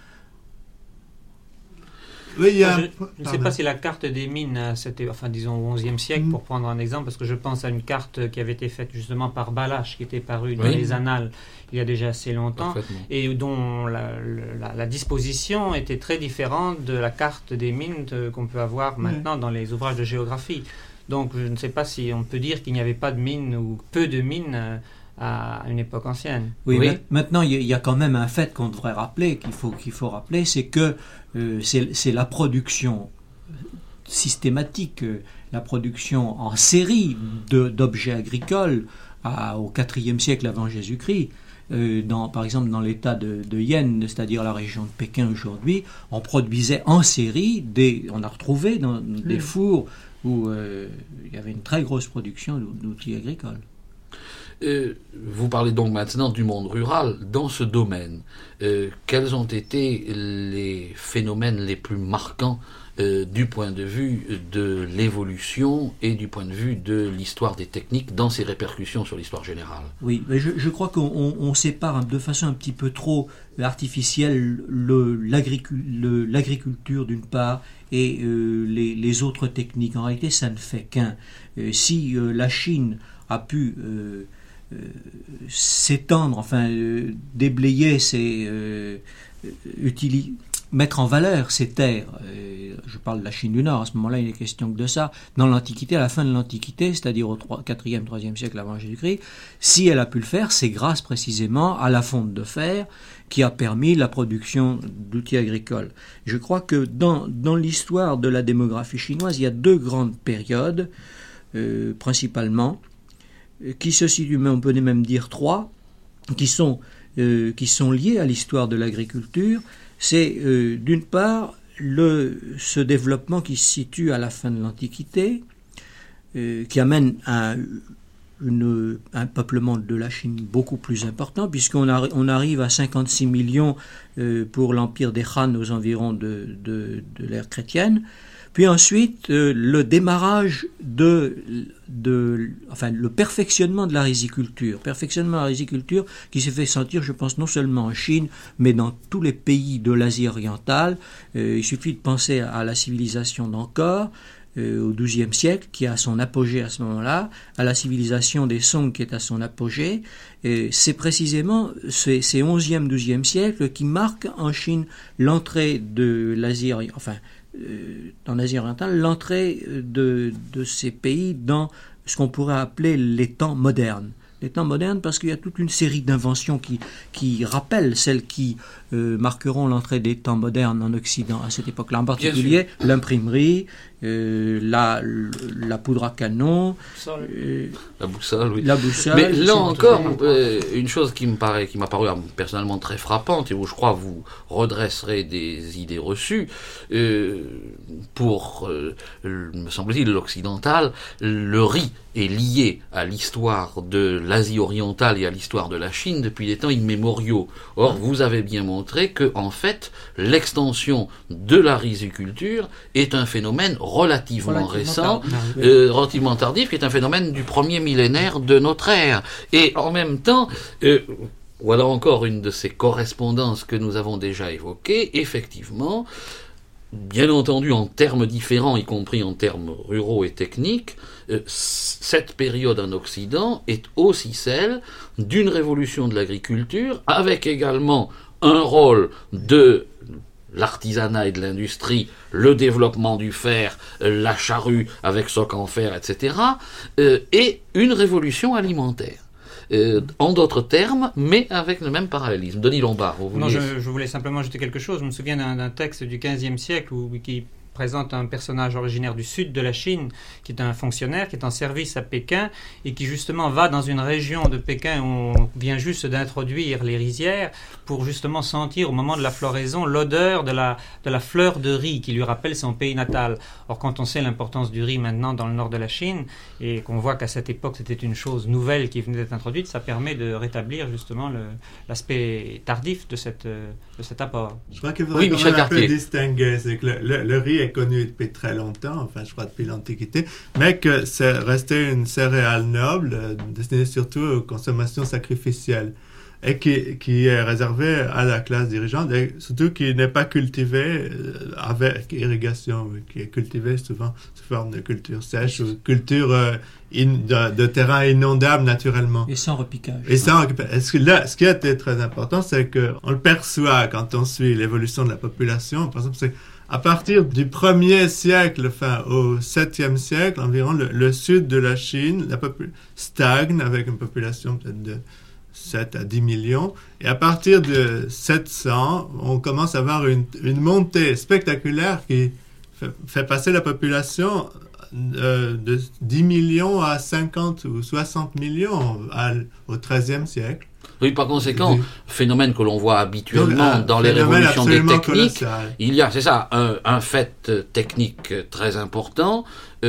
S6: Oui,
S4: je ne sais pas si la carte des mines, disons au XIe siècle, pour prendre un exemple, parce que je pense à une carte qui avait été faite justement par Balach, qui était parue dans les annales il y a déjà assez longtemps, et dont la disposition était très différente de la carte des mines qu'on peut avoir maintenant dans les ouvrages de géographie. Donc je ne sais pas si on peut dire qu'il n'y avait pas de mines ou peu de mines à une époque ancienne.
S5: Oui. Maintenant il y a quand même un fait qu'on devrait rappeler, qu'il faut rappeler, c'est que c'est la production systématique, la production en série d'objets agricoles au IVe siècle avant Jésus-Christ. Par exemple dans l'état de Yen, c'est-à-dire la région de Pékin aujourd'hui, on produisait en série on a retrouvé dans des fours où il y avait une très grosse production d'outils agricoles.
S3: Vous parlez donc maintenant du monde rural. Dans ce domaine, quels ont été les phénomènes les plus marquants du point de vue de l'évolution et du point de vue de l'histoire des techniques dans ses répercussions sur l'histoire générale? Oui,
S5: mais je crois qu'on sépare de façon un petit peu trop artificielle l'agriculture d'une part et les autres techniques. En réalité, ça ne fait qu'un. Si la Chine a pu s'étendre, déblayer mettre en valeur ces terres, je parle de la Chine du Nord, à ce moment-là il n'est question que de ça, dans l'Antiquité, à la fin de l'Antiquité, c'est-à-dire au 4e, 3e siècle avant Jésus-Christ, si elle a pu le faire, c'est grâce précisément à la fonte de fer qui a permis la production d'outils agricoles. Je crois que dans l'histoire de la démographie chinoise, il y a deux grandes périodes, principalement, qui se situent, on peut même dire trois, qui sont liées à l'histoire de l'agriculture. C'est d'une part ce développement qui se situe à la fin de l'Antiquité, qui amène à un peuplement de la Chine beaucoup plus important, puisqu'on arrive à 56 millions pour l'empire des Han aux environs de l'ère chrétienne. Puis ensuite, le démarrage le perfectionnement de la riziculture. Perfectionnement de la riziculture qui s'est fait sentir, je pense, non seulement en Chine, mais dans tous les pays de l'Asie orientale. Il suffit de penser à la civilisation d'Angkor, au XIIe siècle, qui a son apogée à ce moment-là, à la civilisation des Song qui est à son apogée. C'est précisément ces 11e, 12e siècles qui marquent en Chine l'entrée de l'Asie orientale, dans l'Asie orientale, l'entrée de ces pays dans ce qu'on pourrait appeler les temps modernes. Les temps modernes parce qu'il y a toute une série d'inventions qui rappellent celles qui marqueront l'entrée des temps modernes en Occident à cette époque-là. En particulier, l'imprimerie, la poudre à canon,
S3: la boussole, oui.
S5: La boussole.
S3: Mais là encore, une chose qui m'a paru personnellement très frappante et où je crois vous redresserez des idées reçues, pour, me semble-t-il, l'occidental, le riz est lié à l'histoire de l'Asie orientale et à l'histoire de la Chine depuis des temps immémoriaux. Or, vous avez bien montré que, en fait, l'extension de la riziculture est un phénomène relativement récent, relativement tardif, qui est un phénomène du premier millénaire de notre ère. Et en même temps, voilà encore une de ces correspondances que nous avons déjà évoquées. Effectivement, bien entendu en termes différents, y compris en termes ruraux et techniques, cette période en Occident est aussi celle d'une révolution de l'agriculture, avec également un rôle de l'artisanat et de l'industrie, le développement du fer, la charrue avec soc en fer, etc., et une révolution alimentaire. En d'autres termes, mais avec le même parallélisme. Denis Lombard, vous vouliez...
S4: Non, je voulais simplement ajouter quelque chose. Je me souviens d'un texte du XVe siècle qui présente un personnage originaire du sud de la Chine, qui est un fonctionnaire, qui est en service à Pékin, et qui justement va dans une région de Pékin où on vient juste d'introduire les rizières, pour justement sentir au moment de la floraison l'odeur de la fleur de riz qui lui rappelle son pays natal. Or, quand on sait l'importance du riz maintenant dans le nord de la Chine, et qu'on voit qu'à cette époque c'était une chose nouvelle qui venait d'être introduite, ça permet de rétablir justement l'aspect tardif de cet apport.
S6: Je crois qu'il faudrait quand même un peu distinguer. C'est que le riz est connu depuis très longtemps, enfin je crois depuis l'Antiquité, mais que c'est resté une céréale noble, destinée surtout aux consommations sacrificielles, et qui est réservée à la classe dirigeante, et surtout qui n'est pas cultivée avec irrigation, qui est cultivée souvent sous forme de culture sèche ou culture de terrain inondable naturellement.
S5: Et sans repiquage.
S6: Ce qui a été très important, c'est qu'on le perçoit quand on suit l'évolution de la population. Par exemple, c'est à partir du 1er siècle, enfin au 7e siècle environ, le sud de la Chine stagne avec une population peut-être de 7 à 10 millions. Et à partir de 700, on commence à avoir une montée spectaculaire qui fait passer la population de 10 millions à 50 ou 60 millions au 13e siècle.
S3: Oui, par conséquent, phénomène que l'on voit habituellement dans les révolutions des techniques, il y a, c'est ça, un fait technique très important,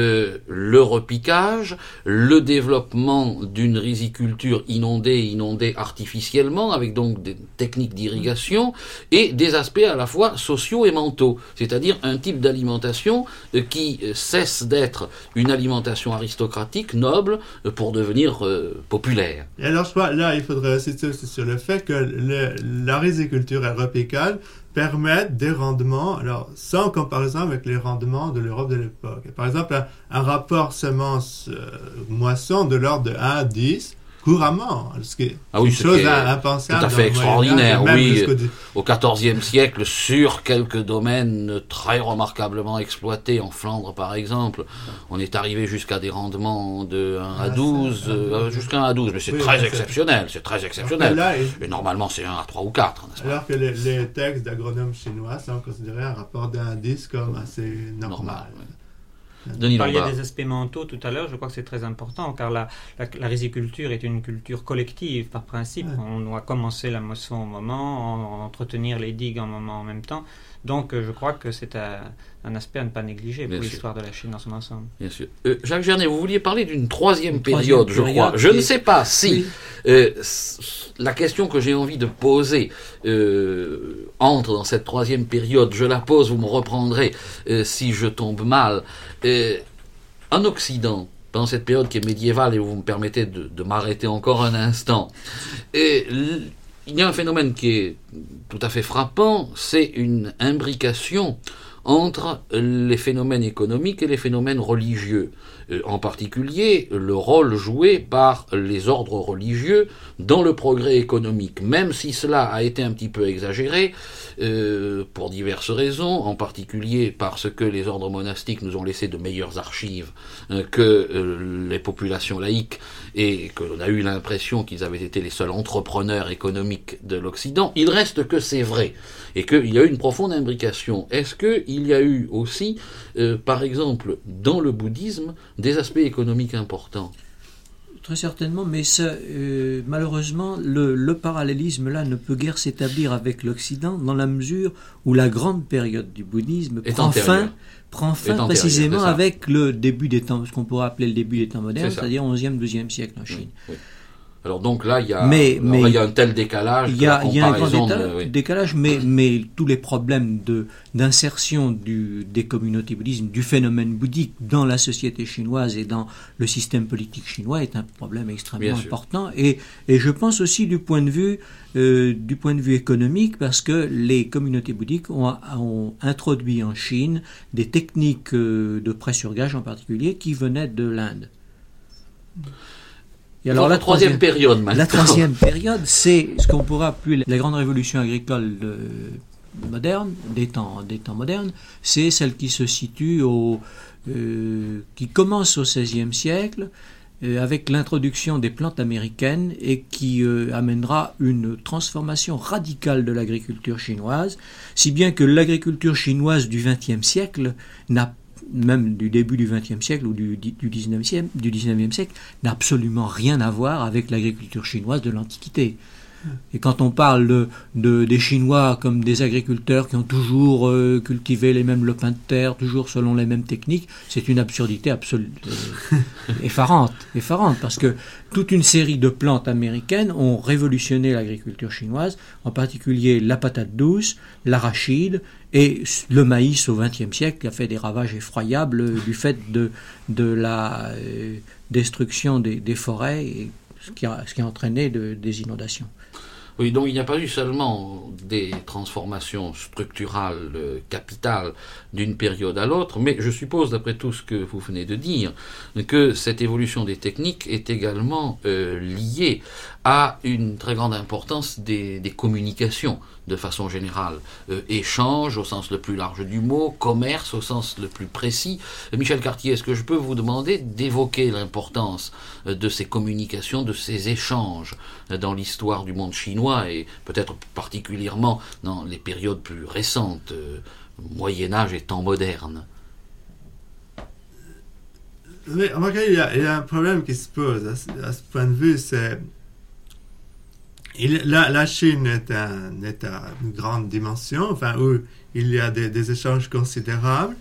S3: le repiquage, le développement d'une riziculture inondée artificiellement, avec donc des techniques d'irrigation, et des aspects à la fois sociaux et mentaux, c'est-à-dire un type d'alimentation qui cesse d'être une alimentation aristocratique, noble, pour devenir populaire.
S6: Et alors, je crois, là, il faudrait insister aussi sur le fait que la riziculture et le repiquage permettent des rendements, alors sans comparaison avec les rendements de l'Europe de l'époque. Par exemple, un rapport semence-moisson de l'ordre de 1 à 10, couramment, ce qui est une chose impensable.
S3: Tout à fait extraordinaire, oui. Au XIVe siècle, sur quelques domaines très remarquablement exploités, en Flandre par exemple, on est arrivé jusqu'à des rendements de 1 à 12, jusqu'à 1 à 12, mais c'est très exceptionnel, c'est très exceptionnel. Et normalement, c'est 1 à 3 ou 4, n'est-ce pas?
S6: Alors que les textes d'agronomes chinois sont considérés un rapport de 1 à 10 comme assez normal.
S4: Oui. Vous parliez des aspects mentaux tout à l'heure, je crois que c'est très important, car la riziculture est une culture collective par principe. Ouais. On doit commencer la moisson au moment, entretenir les digues en même temps. Donc je crois que c'est un aspect à ne pas négliger pour l'histoire de la Chine dans son ensemble. Bien sûr.
S3: Jacques Gernet, vous vouliez parler d'une troisième période, je crois. Je ne sais pas si la question que j'ai envie de poser entre dans cette troisième période. Je la pose, vous me reprendrez si je tombe mal. En Occident, pendant cette période qui est médiévale, et vous me permettez de m'arrêter encore un instant, il y a un phénomène qui est tout à fait frappant, c'est une imbrication entre les phénomènes économiques et les phénomènes religieux. En particulier, le rôle joué par les ordres religieux dans le progrès économique, même si cela a été un petit peu exagéré, pour diverses raisons, en particulier parce que les ordres monastiques nous ont laissé de meilleures archives que les populations laïques, et que l'on a eu l'impression qu'ils avaient été les seuls entrepreneurs économiques de l'Occident. Il reste que c'est vrai, et qu'il y a eu une profonde imbrication. Est-ce qu'il y a eu aussi, par exemple, dans le bouddhisme, des aspects économiques importants?
S5: Très certainement, mais ça, malheureusement, le parallélisme là ne peut guère s'établir avec l'Occident, dans la mesure où la grande période du bouddhisme prend fin précisément avec le début des temps, ce qu'on pourrait appeler le début des temps modernes, c'est-à-dire 11e, 12e siècle en Chine.
S3: Oui. Alors donc là, il y a un tel décalage.
S5: Il y a un grand décalage, mais tous les problèmes d'insertion des communautés bouddhistes, du phénomène bouddhique dans la société chinoise et dans le système politique chinois est un problème extrêmement important. Et je pense aussi du point de vue économique, parce que les communautés bouddhiques ont introduit en Chine des techniques de pressurgage en particulier qui venaient de l'Inde.
S3: Et alors la troisième période maintenant.
S5: La troisième période, c'est ce qu'on pourrait appeler la grande révolution agricole moderne, des temps modernes. C'est celle qui se situe qui commence au XVIe siècle avec l'introduction des plantes américaines et qui amènera une transformation radicale de l'agriculture chinoise, si bien que l'agriculture chinoise du XXe siècle, même du début du XXe siècle ou du XIXe siècle, n'a absolument rien à voir avec l'agriculture chinoise de l'Antiquité. Et quand on parle des Chinois comme des agriculteurs qui ont toujours cultivé les mêmes lopins de terre, toujours selon les mêmes techniques, c'est une absurdité effarante, parce que toute une série de plantes américaines ont révolutionné l'agriculture chinoise, en particulier la patate douce, l'arachide et le maïs au XXe siècle, qui a fait des ravages effroyables du fait de la destruction des forêts, et ce qui a entraîné des inondations.
S3: Oui, donc il n'y a pas eu seulement des transformations structurales capitales d'une période à l'autre, mais je suppose, d'après tout ce que vous venez de dire, que cette évolution des techniques est également liée à une très grande importance des communications, de façon générale. Échange au sens le plus large du mot, commerce au sens le plus précis. Michel Cartier, est-ce que je peux vous demander d'évoquer l'importance de ces communications, de ces échanges dans l'histoire du monde chinois et peut-être particulièrement dans les périodes plus récentes, Moyen-Âge et temps moderne?
S6: Mais remarquez, il y a un problème qui se pose à ce point de vue, c'est la Chine est un État de grande dimension, enfin, où il y a des échanges considérables.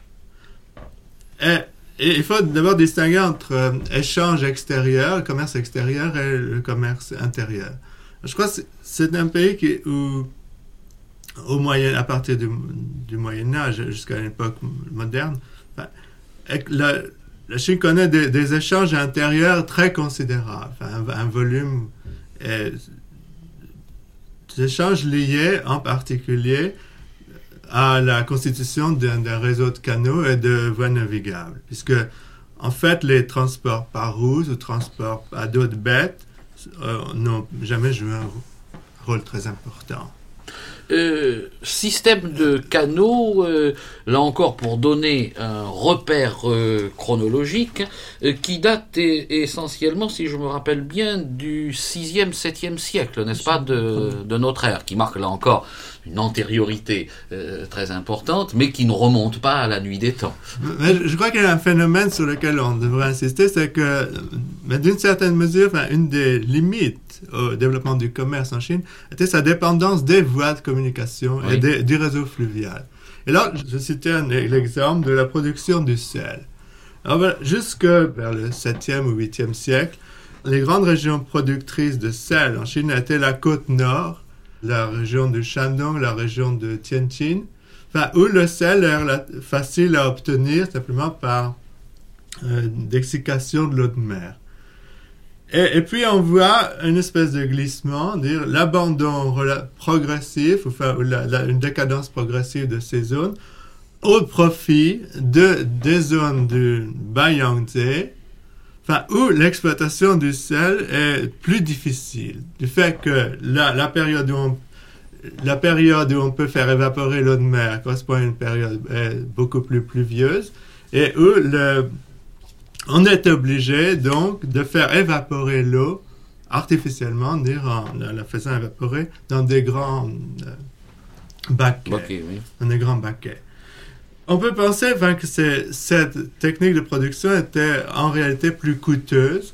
S6: Et il faut d'abord distinguer entre échange extérieur, le commerce extérieur, et le commerce intérieur. Je crois que c'est un pays où, à partir du Moyen-Âge jusqu'à l'époque moderne, enfin, la Chine connaît des échanges intérieurs très considérables, enfin, un volume. Des échanges liés en particulier à la constitution d'un réseau de canaux et de voies navigables, puisque en fait les transports par route ou transports à dos de bêtes n'ont jamais joué un rôle très important.
S3: Système de canaux, là encore pour donner un repère chronologique, qui date essentiellement, si je me rappelle bien, du 6e, 7e siècle, n'est-ce pas, de notre ère, qui marque là encore une antériorité très importante, mais qui ne remonte pas à la nuit des temps.
S6: Mais je crois qu'il y a un phénomène sur lequel on devrait insister, c'est que, d'une certaine mesure, une des limites au développement du commerce en Chine était sa dépendance des voies de communication et du réseau fluvial. Et là, je citais l'exemple de la production du sel. Alors, jusque vers le 7e ou 8e siècle, les grandes régions productrices de sel en Chine étaient la côte nord, la région du Shandong, la région de Tianjin, où le sel est facile à obtenir simplement par dessiccation de l'eau de mer. Et puis on voit une espèce de glissement, l'abandon progressif, une décadence progressive de ces zones au profit des zones du Bas-Yangtze, où l'exploitation du sel est plus difficile, du fait que la période où on peut faire évaporer l'eau de mer correspond à une période beaucoup plus pluvieuse, et où on est obligé donc de faire évaporer l'eau artificiellement, en la faisant évaporer dans des grands baquets. Dans des grands baquets. On peut penser que cette technique de production était en réalité plus coûteuse,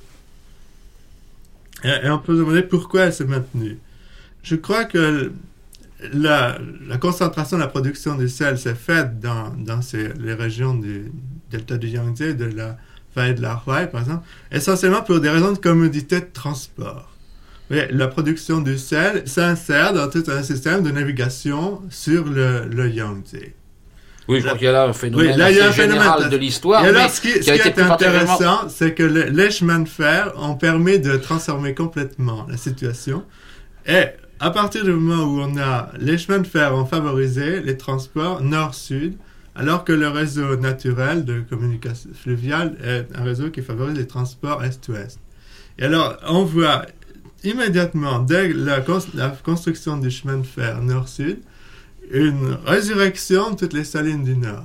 S6: et on peut se demander pourquoi elle s'est maintenue. Je crois que la concentration de la production du sel s'est faite dans les régions du delta du Yangtze, de la vallée de la Huai, par exemple, essentiellement pour des raisons de commodité de transport. Mais la production du sel s'insère dans tout un système de navigation sur le Yangtze.
S3: Oui, je crois qu'il y a là un phénomène général de l'histoire.
S6: Et alors, ce qui est intéressant, c'est que les chemins de fer ont permis de transformer complètement la situation. Et à partir du moment où les chemins de fer ont favorisé les transports nord-sud, alors que le réseau naturel de communication fluviale est un réseau qui favorise les transports est-ouest. Et alors, on voit immédiatement, dès la construction du chemin de fer nord-sud, une résurrection de toutes les salines du Nord.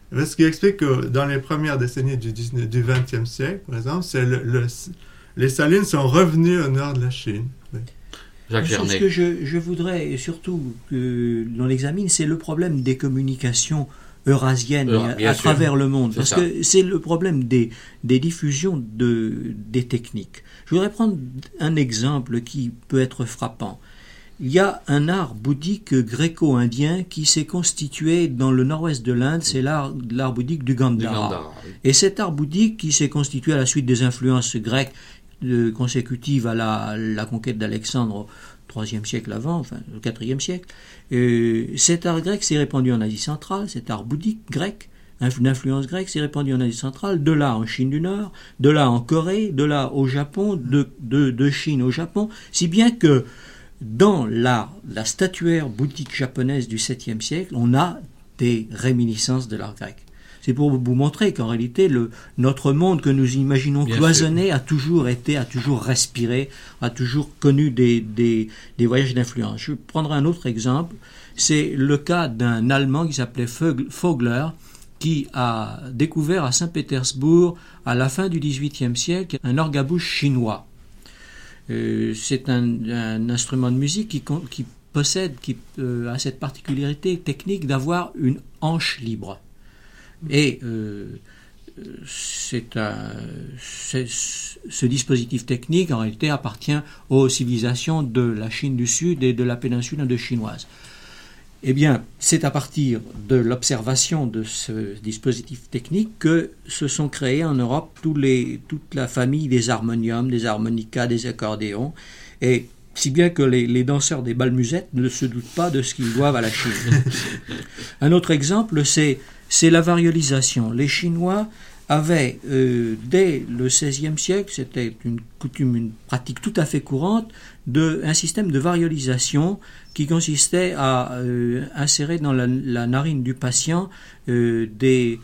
S6: Ce qui explique que dans les premières décennies du XXe siècle, par exemple, les salines sont revenues au nord de la Chine. Oui.
S3: Jacques Gernet.
S5: Ce que je voudrais surtout que l'on examine, c'est le problème des communications eurasiennes à travers le monde. Parce que c'est le problème des diffusions des techniques. Je voudrais prendre un exemple qui peut être frappant. Il y a un art bouddhique gréco-indien qui s'est constitué dans le nord-ouest de l'Inde, c'est l'art bouddhique du Gandhara. Oui. Et cet art bouddhique qui s'est constitué à la suite des influences grecques consécutives à la conquête d'Alexandre au IIIe siècle avant, enfin au IVe siècle, cet art grec s'est répandu en Asie centrale, cet art bouddhique grec, d'influence grecque, s'est répandu en Asie centrale, de là en Chine du Nord, de là en Corée, de là au Japon, de Chine au Japon, si bien que dans la statuaire bouddhique japonaise du 7e siècle, on a des réminiscences de l'art grec. C'est pour vous montrer qu'en réalité, notre monde que nous imaginons cloisonné a toujours respiré, a toujours connu des voyages d'influence. Je prendrai un autre exemple, c'est le cas d'un Allemand qui s'appelait Vogler, qui a découvert à Saint-Pétersbourg, à la fin du XVIIIe siècle, un orgue à bouche chinois. C'est un instrument de musique qui a cette particularité technique d'avoir une hanche libre. Et ce dispositif technique, en réalité, appartient aux civilisations de la Chine du Sud et de la péninsule indochinoise. Eh bien, c'est à partir de l'observation de ce dispositif technique que se sont créés en Europe toute la famille des harmoniums, des harmonicas, des accordéons, et si bien que les danseurs des balmusettes ne se doutent pas de ce qu'ils doivent à la Chine. Un autre exemple, c'est la variolisation. Les Chinois avaient, dès le XVIe siècle, c'était une pratique tout à fait courante, un système de variolisation qui consistait à insérer dans la narine du patient des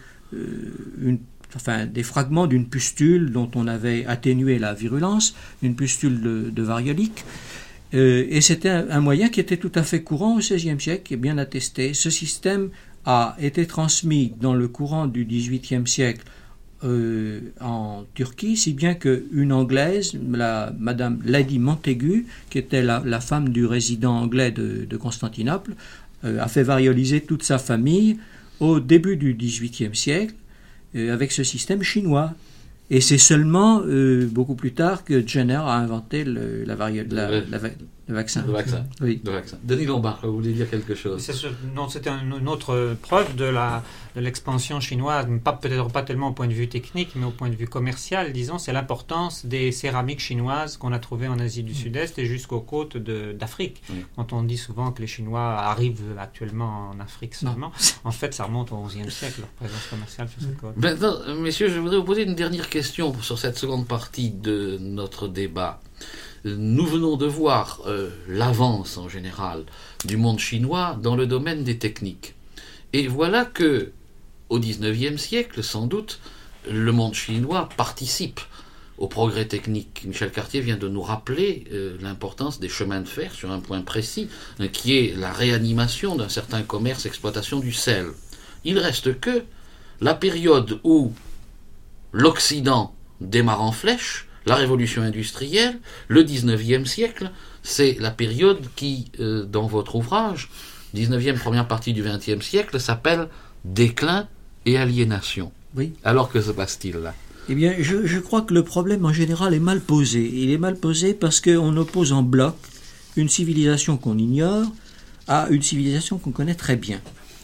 S5: fragments d'une pustule dont on avait atténué la virulence, une pustule de variolique. Et c'était un moyen qui était tout à fait courant au XVIe siècle, qui est bien attesté. Ce système a été transmis dans le courant du XVIIIe siècle en Turquie, si bien qu'une Anglaise, Madame Lady Montaigu, qui était la femme du résident anglais de Constantinople, a fait varioliser toute sa famille au début du XVIIIe siècle avec ce système chinois. Et c'est seulement beaucoup plus tard que Jenner a inventé le vaccin. Oui.
S3: Le vaccin. Denis Lombard, vous voulez dire quelque chose?
S4: C'était une autre preuve de l'expansion chinoise, peut-être pas tellement au point de vue technique, mais au point de vue commercial, disons, c'est l'importance des céramiques chinoises qu'on a trouvées en Asie du Sud-Est et jusqu'aux côtes d'Afrique. Oui. Quand on dit souvent que les Chinois arrivent actuellement en Afrique seulement, en fait, ça remonte au XIe siècle, leur présence commerciale sur cette côte.
S3: Maintenant, messieurs, je voudrais vous poser une dernière question sur cette seconde partie de notre débat. Nous venons de voir l'avance en général du monde chinois dans le domaine des techniques. Et voilà que, au XIXe siècle, sans doute, le monde chinois participe au progrès technique. Michel Cartier vient de nous rappeler l'importance des chemins de fer sur un point précis, qui est la réanimation d'un certain commerce exploitation du sel. Il reste que la période où l'Occident démarre en flèche, la révolution industrielle, le 19e siècle, c'est la période qui, dans votre ouvrage, 19e, première partie du 20e siècle, s'appelle déclin et aliénation.
S5: Oui.
S3: Alors que se passe-t-il là?
S5: Eh bien, je crois que le problème en général est mal posé. Il est mal posé parce qu'on oppose en bloc une civilisation qu'on ignore à une civilisation qu'on connaît très bien.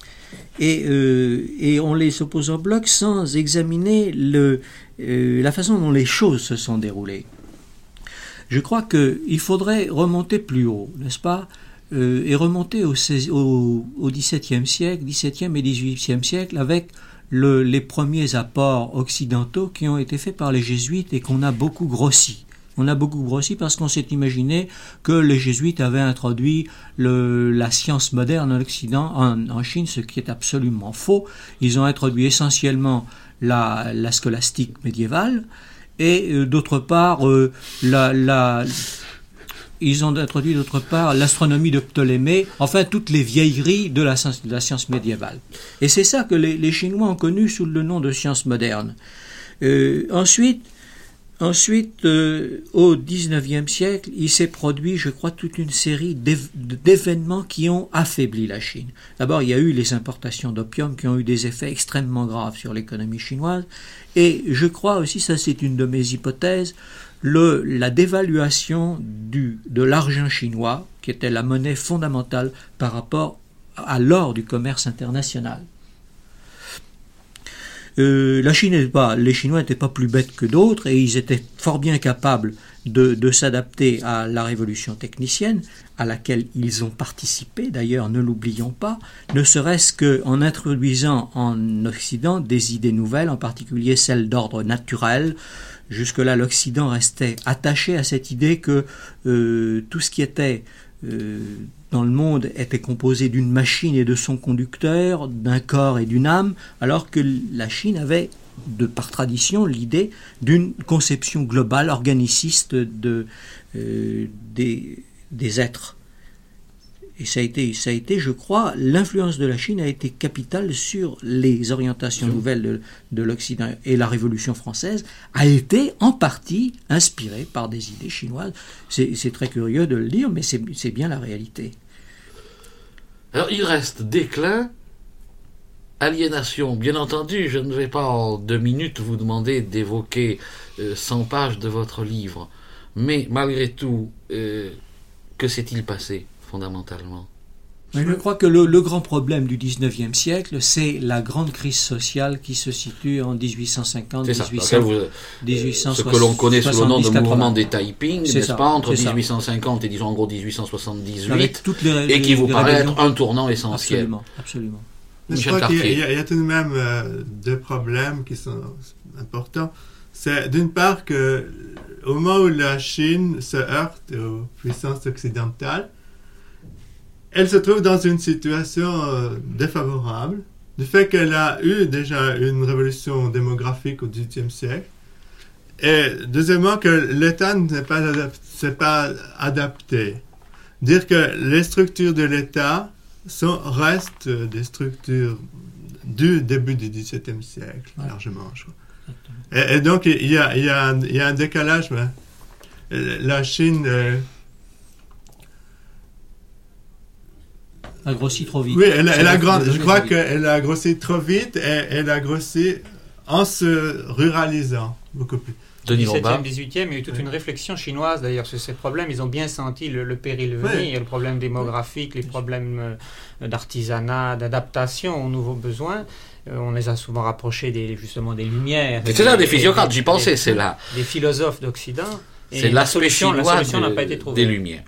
S5: Et on les oppose en bloc sans examiner la façon dont les choses se sont déroulées. Je crois qu'il faudrait remonter plus haut, n'est-ce pas, et remonter au XVIIe siècle, XVIIe et XVIIIe siècle, avec les premiers apports occidentaux qui ont été faits par les jésuites et qu'on a beaucoup grossi. On a beaucoup grossi parce qu'on s'est imaginé que les jésuites avaient introduit la science moderne en Occident, en Chine, ce qui est absolument faux. Ils ont introduit essentiellement la scolastique médiévale et d'autre part ils ont introduit d'autre part l'astronomie de Ptolémée, enfin toutes les vieilleries de la science médiévale. Et c'est ça que les Chinois ont connu sous le nom de science moderne. Ensuite, au XIXe siècle, il s'est produit, je crois, toute une série d'événements qui ont affaibli la Chine. D'abord, il y a eu les importations d'opium qui ont eu des effets extrêmement graves sur l'économie chinoise. Et je crois aussi, ça c'est une de mes hypothèses, la dévaluation de l'argent chinois, qui était la monnaie fondamentale par rapport à l'or du commerce international. Les Chinois n'étaient pas plus bêtes que d'autres et ils étaient fort bien capables de s'adapter à la révolution technicienne à laquelle ils ont participé, d'ailleurs ne l'oublions pas, ne serait-ce qu'en introduisant en Occident des idées nouvelles, en particulier celles d'ordre naturel. Jusque-là, l'Occident restait attaché à cette idée que tout ce qui était dans le monde était composé d'une machine et de son conducteur, d'un corps et d'une âme, alors que la Chine avait, par tradition, l'idée d'une conception globale, organiciste des êtres. Et ça a été, je crois, l'influence de la Chine a été capitale sur les orientations nouvelles de l'Occident. Et la Révolution française a été en partie inspirée par des idées chinoises. C'est très curieux de le dire, mais c'est bien la réalité.
S3: Alors, il reste déclin, aliénation. Bien entendu, je ne vais pas en 2 minutes vous demander d'évoquer 100 pages de votre livre. Mais malgré tout, que s'est-il passé fondamentalement?
S5: Mais je crois que le grand problème du XIXe siècle, c'est la grande crise sociale qui se situe en 1850,
S3: c'est ça.
S5: 1860.
S3: Ce que l'on connaît sous le nom de mouvement des Taiping, n'est-ce pas, entre
S5: c'est
S3: 1850 et disons en gros 1878,
S5: avec toutes
S3: et qui vous paraît être un tournant essentiel.
S5: Absolument.
S6: Je crois qu'il y a tout de même 2 problèmes qui sont importants. C'est d'une part que au moment où la Chine se heurte aux puissances occidentales, elle se trouve dans une situation défavorable, du fait qu'elle a eu déjà une révolution démographique au XVIIIe siècle, et deuxièmement que l'État ne s'est pas adapté. Dire que les structures de l'État restent des structures du début du XVIIe siècle, largement, je crois. Et donc, il y a un décalage. La Chine
S5: a grossi trop vite.
S6: Oui, je crois qu'elle a grossi trop vite et elle a grossi en se ruralisant beaucoup plus.
S4: Au XVIIe, XVIIIe, il y a eu toute une réflexion chinoise d'ailleurs sur ces problèmes. Ils ont bien senti le péril venir, le problème démographique, les problèmes d'artisanat, d'adaptation aux nouveaux besoins. On les a souvent rapprochés justement des Lumières.
S3: C'est là des physiocrates, j'y pensais, c'est là.
S4: Des philosophes d'Occident.
S3: C'est la solution
S4: n'a pas été trouvée.
S3: Des Lumières.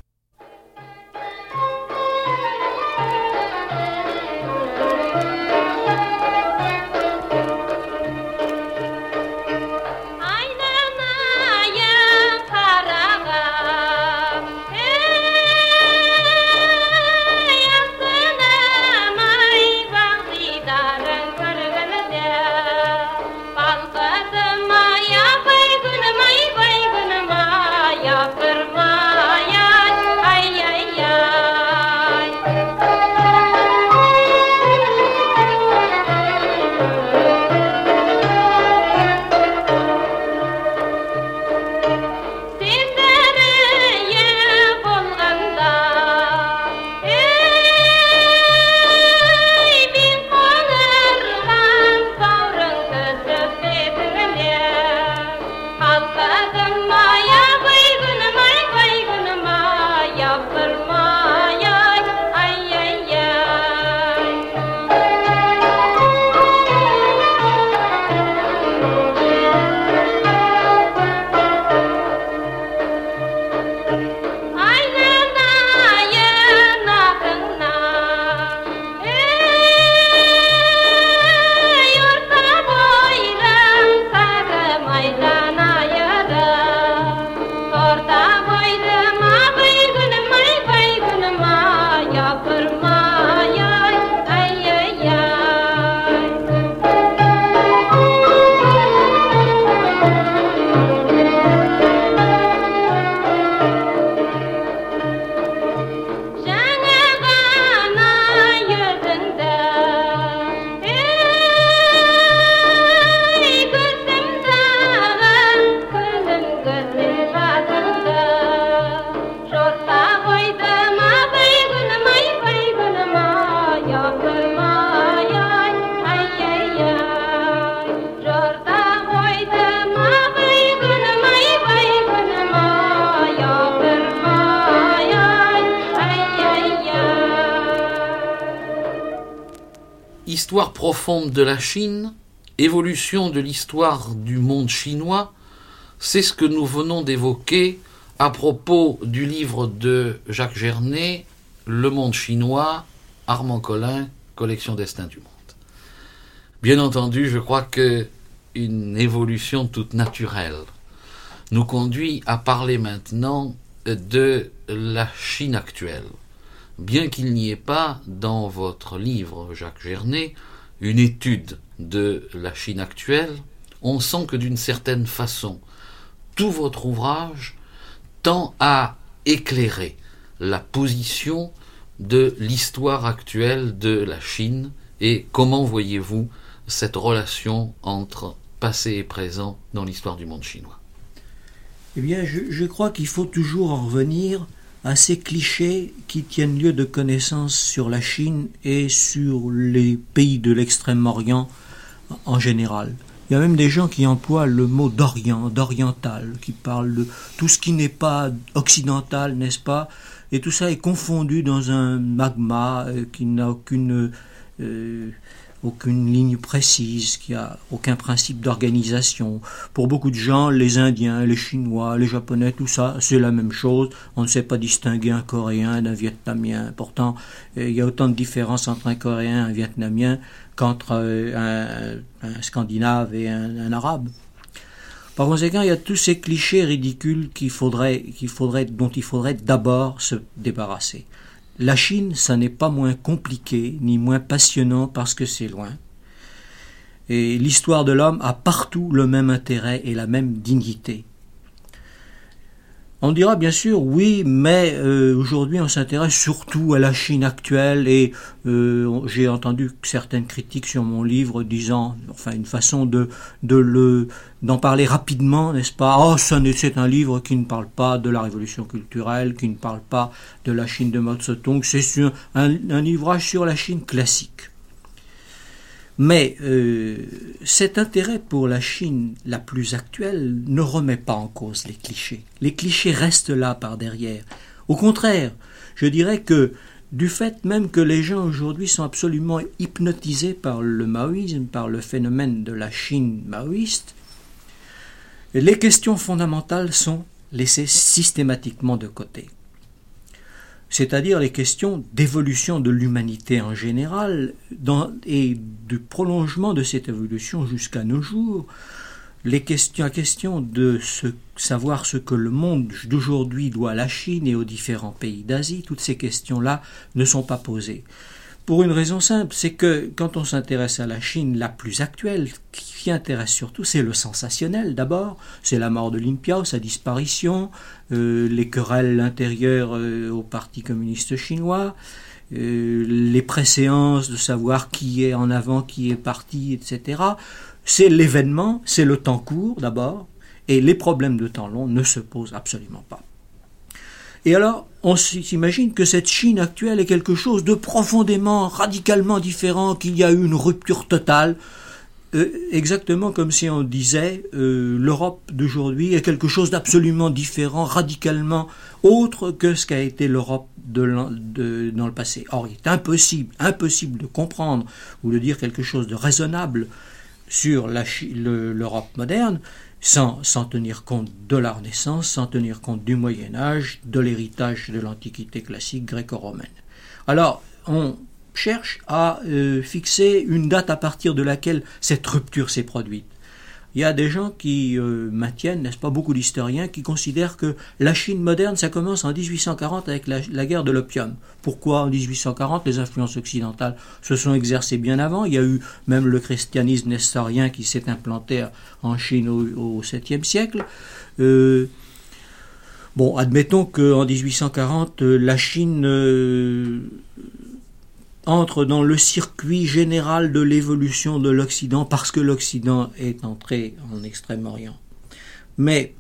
S3: Histoire profonde de la Chine, évolution de l'histoire du monde chinois, c'est ce que nous venons d'évoquer à propos du livre de Jacques Gernet, Le monde chinois, Armand Collin, collection Destin du monde. Bien entendu, je crois qu'une évolution toute naturelle nous conduit à parler maintenant de la Chine actuelle. Bien qu'il n'y ait pas dans votre livre, Jacques Gernet, une étude de la Chine actuelle, on sent que d'une certaine façon, tout votre ouvrage tend à éclairer la position de l'histoire actuelle de la Chine et comment voyez-vous cette relation entre passé et présent dans l'histoire du monde chinois?
S5: Eh bien, je crois qu'il faut toujours en revenir à ces clichés qui tiennent lieu de connaissances sur la Chine et sur les pays de l'Extrême-Orient en général. Il y a même des gens qui emploient le mot d'Orient, d'oriental, qui parlent de tout ce qui n'est pas occidental, n'est-ce pas? Et tout ça est confondu dans un magma qui n'a aucune ligne précise, qui n'a aucun principe d'organisation. Pour beaucoup de gens, les Indiens, les Chinois, les Japonais, tout ça, c'est la même chose. On ne sait pas distinguer un Coréen d'un Vietnamien. Pourtant, il y a autant de différences entre un Coréen et un Vietnamien qu'entre un Scandinave et un Arabe. Par conséquent, il y a tous ces clichés ridicules dont il faudrait d'abord se débarrasser. La Chine, ça n'est pas moins compliqué, ni moins passionnant parce que c'est loin. Et l'histoire de l'homme a partout le même intérêt et la même dignité. On dira bien sûr, oui, mais aujourd'hui on s'intéresse surtout à la Chine actuelle et j'ai entendu certaines critiques sur mon livre disant, enfin une façon d'en parler rapidement, n'est-ce pas? Oh, c'est un livre qui ne parle pas de la révolution culturelle, qui ne parle pas de la Chine de Mao Tse-tung, c'est un ouvrage sur la Chine classique. Mais cet intérêt pour la Chine la plus actuelle ne remet pas en cause les clichés. Les clichés restent là par derrière. Au contraire, je dirais que du fait même que les gens aujourd'hui sont absolument hypnotisés par le maoïsme, par le phénomène de la Chine maoïste, les questions fondamentales sont laissées systématiquement de côté. C'est-à-dire les questions d'évolution de l'humanité en général et du prolongement de cette évolution jusqu'à nos jours, la question de savoir ce que le monde d'aujourd'hui doit à la Chine et aux différents pays d'Asie, toutes ces questions-là ne sont pas posées. Pour une raison simple, c'est que quand on s'intéresse à la Chine la plus actuelle, qui intéresse surtout, c'est le sensationnel d'abord, c'est la mort de Lin Piao, sa disparition, les querelles intérieures au Parti communiste chinois, les préséances de savoir qui est en avant, qui est parti, etc. C'est l'événement, c'est le temps court d'abord, et les problèmes de temps long ne se posent absolument pas. Et alors, on s'imagine que cette Chine actuelle est quelque chose de profondément, radicalement différent, qu'il y a eu une rupture totale, exactement comme si on disait l'Europe d'aujourd'hui est quelque chose d'absolument différent, radicalement autre que ce qu'a été l'Europe dans le passé. Or, il est impossible de comprendre ou de dire quelque chose de raisonnable sur l'Europe moderne sans tenir compte de la Renaissance, sans tenir compte du Moyen-Âge, de l'héritage de l'Antiquité classique gréco-romaine. Alors, on cherche à fixer une date à partir de laquelle cette rupture s'est produite. Il y a des gens qui maintiennent, n'est-ce pas, beaucoup d'historiens qui considèrent que la Chine moderne, ça commence en 1840 avec la guerre de l'opium. Pourquoi en 1840 les influences occidentales se sont exercées bien avant? Il y a eu même le christianisme nestorien qui s'est implanté en Chine au 7e siècle. Bon, admettons qu'en 1840, la Chine entre dans le circuit général de l'évolution de l'Occident parce que l'Occident est entré en Extrême-Orient. Mais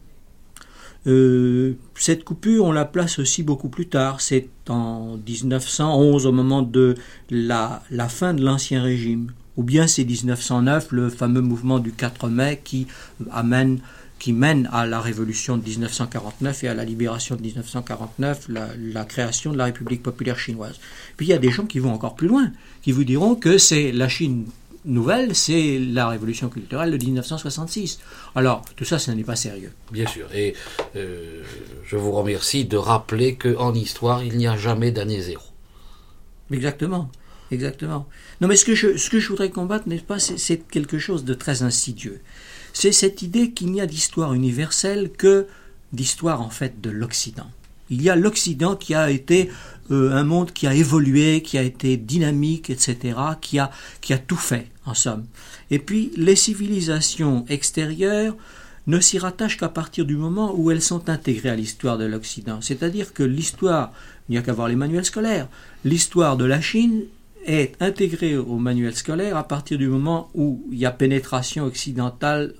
S5: cette coupure, on la place aussi beaucoup plus tard. C'est en 1911, au moment de la fin de l'Ancien Régime. Ou bien c'est 1909, le fameux mouvement du 4 mai qui qui mène à la révolution de 1949 et à la libération de 1949, la création de la République populaire chinoise. Puis il y a des gens qui vont encore plus loin, qui vous diront que c'est la Chine nouvelle, c'est la révolution culturelle de 1966. Alors, tout ça, ce n'est pas sérieux.
S3: Bien sûr, et je vous remercie de rappeler qu'en histoire, il n'y a jamais d'année zéro.
S5: Exactement. Non, mais ce que je voudrais combattre, n'est-ce pas, c'est quelque chose de très insidieux. C'est cette idée qu'il n'y a d'histoire universelle que d'histoire, en fait, de l'Occident. Il y a l'Occident qui a été un monde qui a évolué, qui a été dynamique, etc., qui a tout fait, en somme. Et puis, les civilisations extérieures ne s'y rattachent qu'à partir du moment où elles sont intégrées à l'histoire de l'Occident. C'est-à-dire que l'histoire, il n'y a qu'à voir les manuels scolaires, l'histoire de la Chine est intégrée au manuel scolaire à partir du moment où il y a pénétration occidentale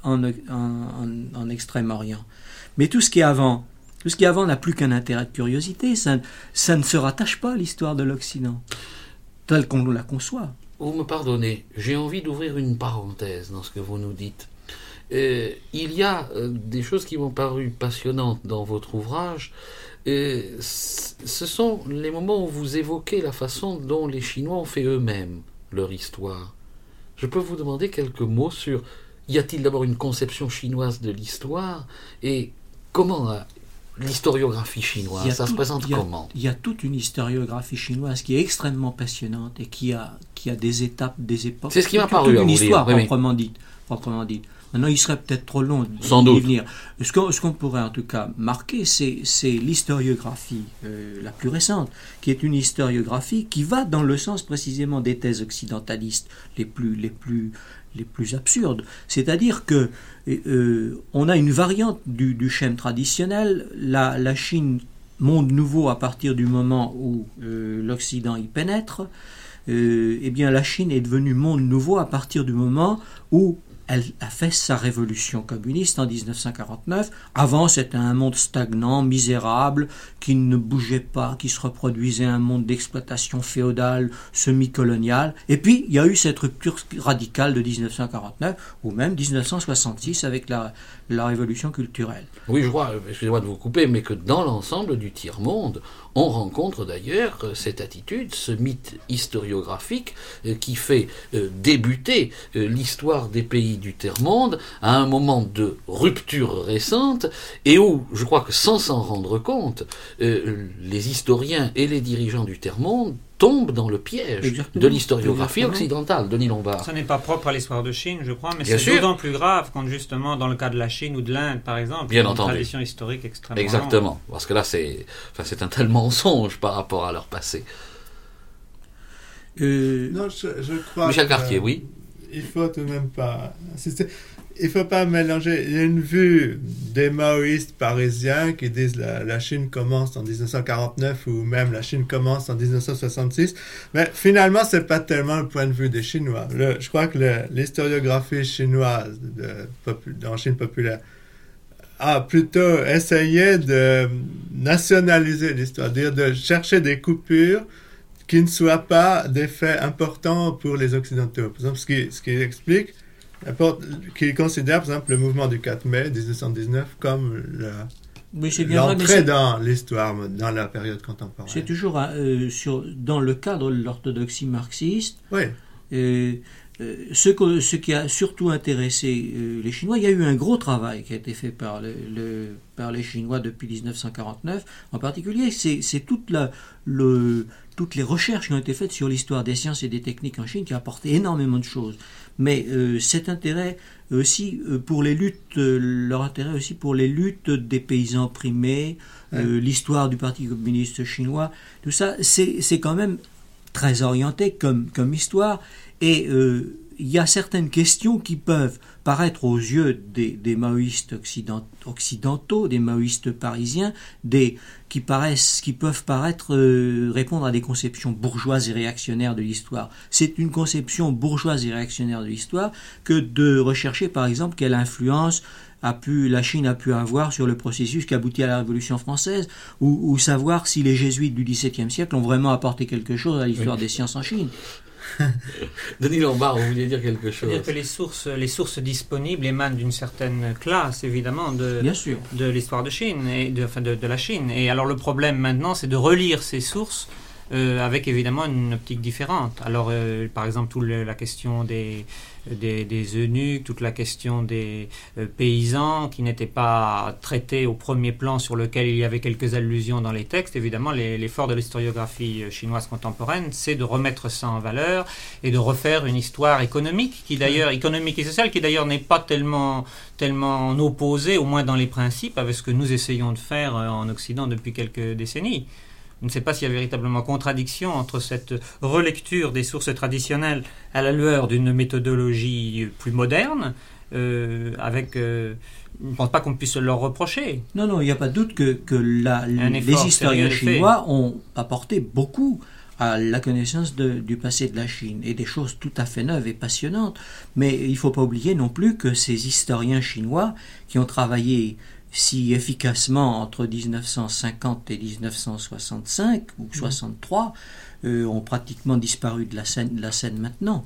S5: en Extrême-Orient. Mais tout ce qui est avant n'a plus qu'un intérêt de curiosité, ça ne se rattache pas à l'histoire de l'Occident, telle qu'on la conçoit.
S3: Vous me pardonnez, j'ai envie d'ouvrir une parenthèse dans ce que vous nous dites. Il y a des choses qui m'ont paru passionnantes dans votre ouvrage. Ce sont les moments où vous évoquez la façon dont les Chinois ont fait eux-mêmes leur histoire. Je peux vous demander quelques mots sur, y a-t-il d'abord une conception chinoise de l'histoire et comment l'historiographie chinoise, ça se présente comment? Il
S5: y a toute une historiographie chinoise qui est extrêmement passionnante et qui a des étapes, des époques.
S3: C'est ce qui m'a paru à vous dire.
S5: Une histoire proprement dite. Maintenant, il serait peut-être trop long d'y venir. Ce qu'on pourrait en tout cas marquer, c'est l'historiographie la plus récente, qui est une historiographie qui va dans le sens précisément des thèses occidentalistes les plus absurdes. C'est-à-dire que on a une variante du schème traditionnel, la Chine, monde nouveau à partir du moment où l'Occident y pénètre. Eh bien, la Chine est devenue monde nouveau à partir du moment où elle a fait sa révolution communiste en 1949. Avant, c'était un monde stagnant, misérable, qui ne bougeait pas, qui se reproduisait un monde d'exploitation féodale, semi-coloniale. Et puis, il y a eu cette rupture radicale de 1949, ou même 1966 avec la révolution culturelle.
S3: Oui, je vois, excusez-moi de vous couper, mais que dans l'ensemble du tiers-monde, on rencontre d'ailleurs cette attitude, ce mythe historiographique qui fait débuter l'histoire des pays du tiers-monde à un moment de rupture récente et où, je crois que sans s'en rendre compte, les historiens et les dirigeants du tiers-monde tombent dans le piège de l'historiographie occidentale. Denis Lombard.
S4: Ça n'est pas propre à l'histoire de Chine, je crois, mais c'est d'autant plus grave quand justement, dans le cas de la Chine ou de l'Inde, par exemple, il y a une tradition historique extrêmement
S3: Exactement,
S4: longue.
S3: Parce que là, c'est un tel mensonge par rapport à leur passé.
S6: Non, je crois
S3: Michel Cartier, oui.
S6: Il faut tout de même pas insister. Il ne faut pas mélanger. Il y a une vue des maoïstes parisiens qui disent la Chine commence en 1949 ou même la Chine commence en 1966. Mais finalement, ce n'est pas tellement le point de vue des Chinois. Je crois que l'historiographie chinoise en Chine populaire a plutôt essayé de nationaliser l'histoire, c'est-à-dire de chercher des coupures qui ne soient pas des faits importants pour les Occidentaux. Par exemple, ce qui explique qui considère, par exemple, le mouvement du 4 mai 1919 comme l'entrée dans l'histoire, dans la période contemporaine.
S5: C'est toujours dans le cadre de l'orthodoxie marxiste.
S6: Oui.
S5: Ce qui a surtout intéressé les Chinois, il y a eu un gros travail qui a été fait par les Chinois depuis 1949. En particulier, c'est toutes les recherches qui ont été faites sur l'histoire des sciences et des techniques en Chine qui a apporté énormément de choses. Mais cet intérêt aussi pour les luttes, leur intérêt aussi pour les luttes des paysans opprimés, l'histoire du Parti communiste chinois, tout ça, c'est quand même très orienté comme histoire. Et il y a certaines questions qui peuvent paraître aux yeux des maoïstes occidentaux, des maoïstes parisiens, qui peuvent paraître répondre à des conceptions bourgeoises et réactionnaires de l'histoire. C'est une conception bourgeoise et réactionnaire de l'histoire que de rechercher, par exemple, quelle influence la Chine a pu avoir sur le processus qui aboutit à la Révolution française, ou savoir si les jésuites du XVIIe siècle ont vraiment apporté quelque chose à l'histoire des sciences en Chine.
S3: Denis Lombard, vous vouliez dire quelque chose?
S4: C'est-à-dire que les sources disponibles émanent d'une certaine classe, évidemment,
S5: Bien sûr.
S4: de l'histoire de Chine, et de la Chine. Et alors le problème maintenant, c'est de relire ces sources avec évidemment une optique différente. Alors, par exemple, toute la question des eunuques, toute la question des paysans qui n'étaient pas traités au premier plan, sur lequel il y avait quelques allusions dans les textes. Évidemment, l'effort de l'historiographie chinoise contemporaine, c'est de remettre ça en valeur et de refaire une histoire économique, économique et sociale, qui d'ailleurs n'est pas tellement en opposé, au moins dans les principes, avec ce que nous essayons de faire en Occident depuis quelques décennies. Je ne sais pas s'il y a véritablement contradiction entre cette relecture des sources traditionnelles à la lueur d'une méthodologie plus moderne, je ne pense pas qu'on puisse leur reprocher.
S5: Non, il n'y a pas de doute que les historiens chinois ont apporté beaucoup à la connaissance du passé de la Chine, et des choses tout à fait neuves et passionnantes. Mais il ne faut pas oublier non plus que ces historiens chinois qui ont travaillé si efficacement entre 1950 et 1965 ou 63 ont pratiquement disparu de la scène maintenant.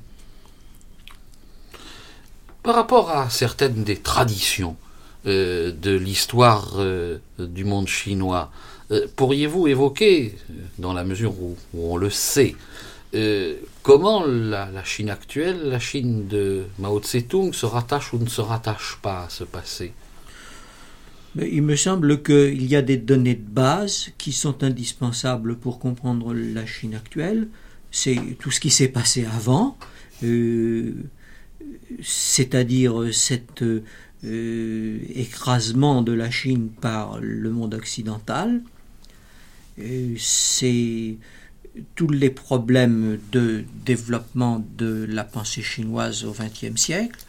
S3: Par rapport à certaines des traditions de l'histoire du monde chinois, pourriez-vous évoquer, dans la mesure où on le sait, comment la Chine actuelle, la Chine de Mao Tse-tung, se rattache ou ne se rattache pas à ce passé?
S5: Il me semble qu'il y a des données de base qui sont indispensables pour comprendre la Chine actuelle. C'est tout ce qui s'est passé avant, c'est-à-dire cet écrasement de la Chine par le monde occidental. C'est tous les problèmes de développement de la pensée chinoise au XXe siècle.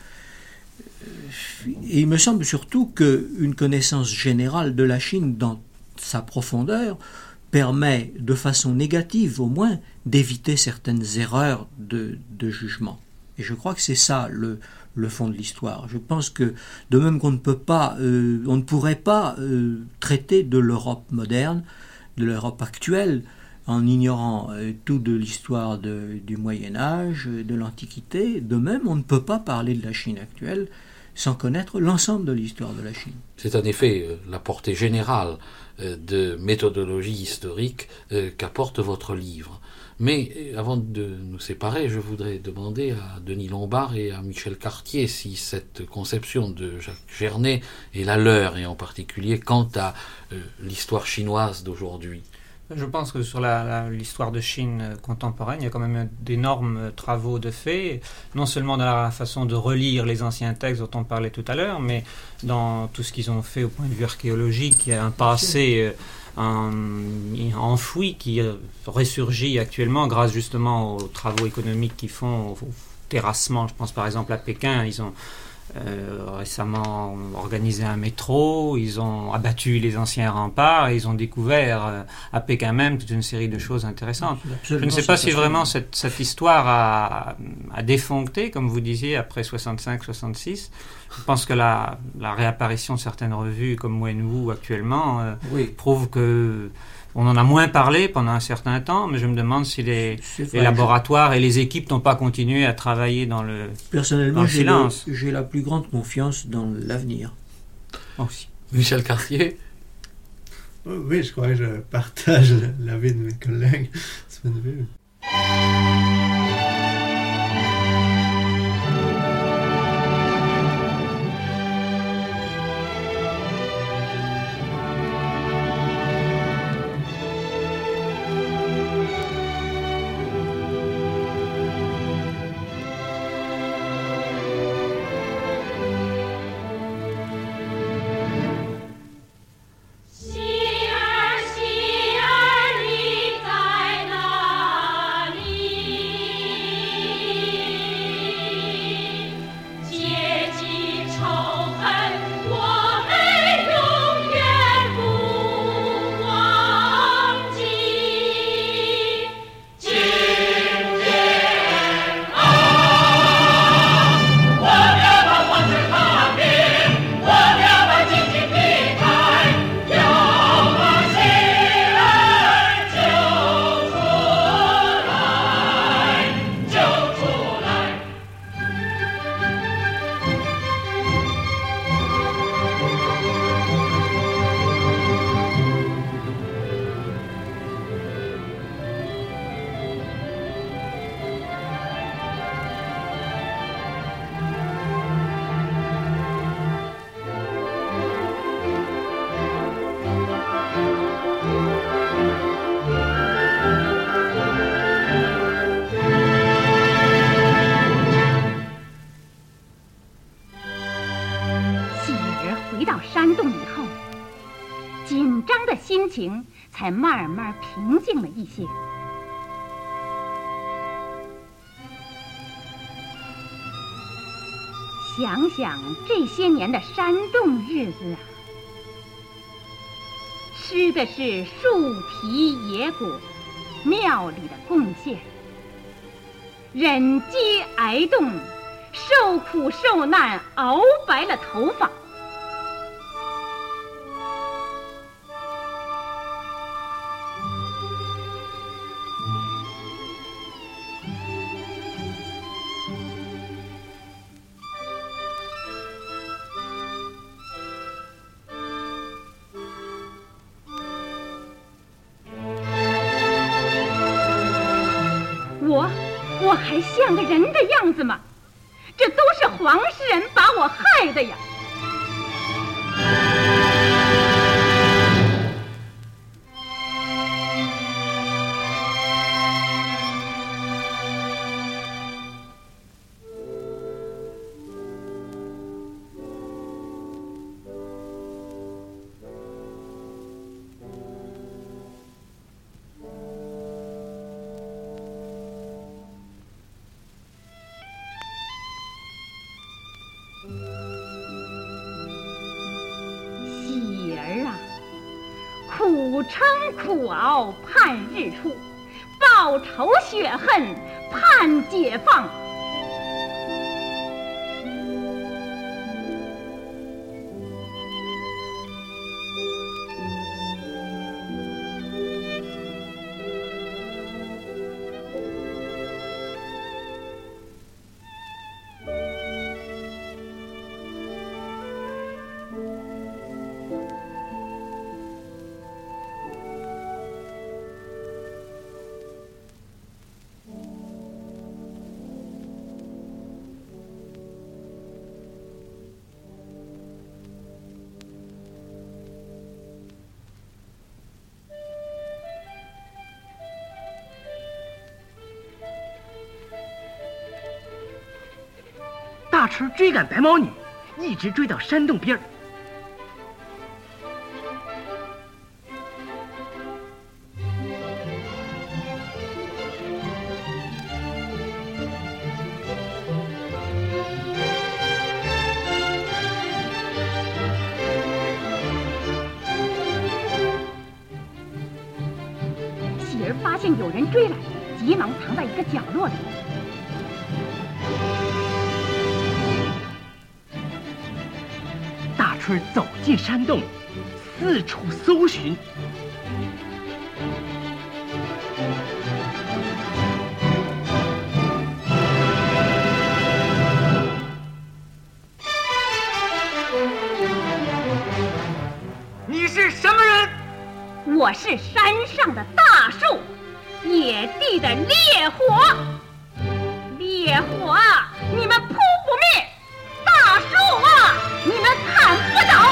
S5: Et il me semble surtout qu'une connaissance générale de la Chine dans sa profondeur permet, de façon négative au moins, d'éviter certaines erreurs de jugement. Et je crois que c'est ça le fond de l'histoire. Je pense que, de même qu'on ne pourrait pas traiter de l'Europe moderne, de l'Europe actuelle, en ignorant tout de l'histoire du Moyen-Âge, de l'Antiquité, de même on ne peut pas parler de la Chine actuelle sans connaître l'ensemble de l'histoire de la Chine.
S3: C'est en effet la portée générale de méthodologie historique qu'apporte votre livre. Mais avant de nous séparer, je voudrais demander à Denis Lombard et à Michel Cartier si cette conception de Jacques Gernet est la leur, et en particulier quant à l'histoire chinoise d'aujourd'hui.
S4: Je pense que sur l'histoire de Chine contemporaine, il y a quand même d'énormes travaux de fait, non seulement dans la façon de relire les anciens textes dont on parlait tout à l'heure, mais dans tout ce qu'ils ont fait au point de vue archéologique. Il y a un passé enfoui qui ressurgit actuellement grâce justement aux travaux économiques qu'ils font, au terrassement. Je pense par exemple à Pékin, ils ont récemment organisé un métro, ils ont abattu les anciens remparts et ils ont découvert à Pékin même toute une série de choses intéressantes. Je ne sais pas si vraiment cette histoire a défoncté, comme vous disiez, après 65-66. Je pense que la réapparition de certaines revues comme Wenwu actuellement prouve que on en a moins parlé pendant un certain temps, mais je me demande si les laboratoires et les équipes n'ont pas continué à travailler dans le
S5: Personnellement,
S4: silence.
S5: J'ai la plus grande confiance dans l'avenir.
S4: Aussi.
S3: Michel Cartier?
S6: Oui, je crois que je partage l'avis de mes collègues. C'est une vue.
S7: Li 心情才慢慢平静了一些。想想这些年的山洞日子啊，吃的是树皮野果，庙里的贡献，忍饥挨冻，受苦受难，熬白了头发。我还像个人的样子吗？这都是黄世仁把我害的呀！喜儿啊，苦撑苦熬盼日出，报仇雪恨盼解放。
S8: 大春追赶白毛女，一直追到山洞边儿。
S7: 喜儿发现有人追来，急忙藏在一个角落里。
S8: 大春走进山洞，四处搜寻。你是什么人？
S7: 我是山上的大树，野地的烈火。烈火啊，你们扑不灭；大树啊，你们砍不倒。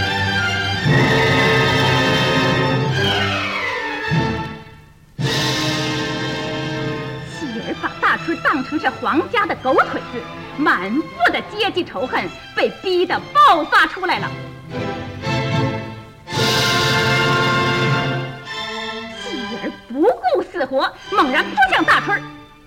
S7: 喜儿把大春当成是皇家的狗腿子，满腹的阶级仇恨被逼得爆发出来了。喜儿不顾死活，猛然扑向大春。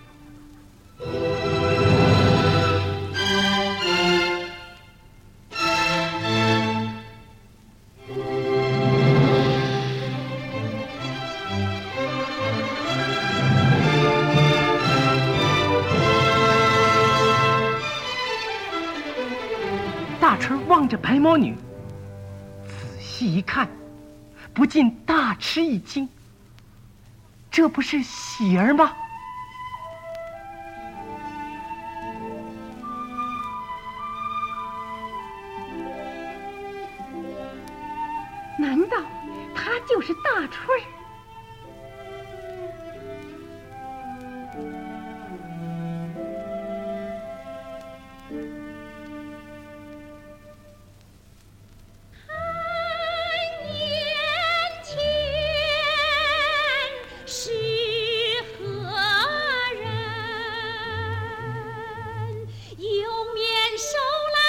S8: 大春望着白毛女，仔细一看，不禁大吃一惊。这不是喜儿吗？
S7: 难道她就是大春？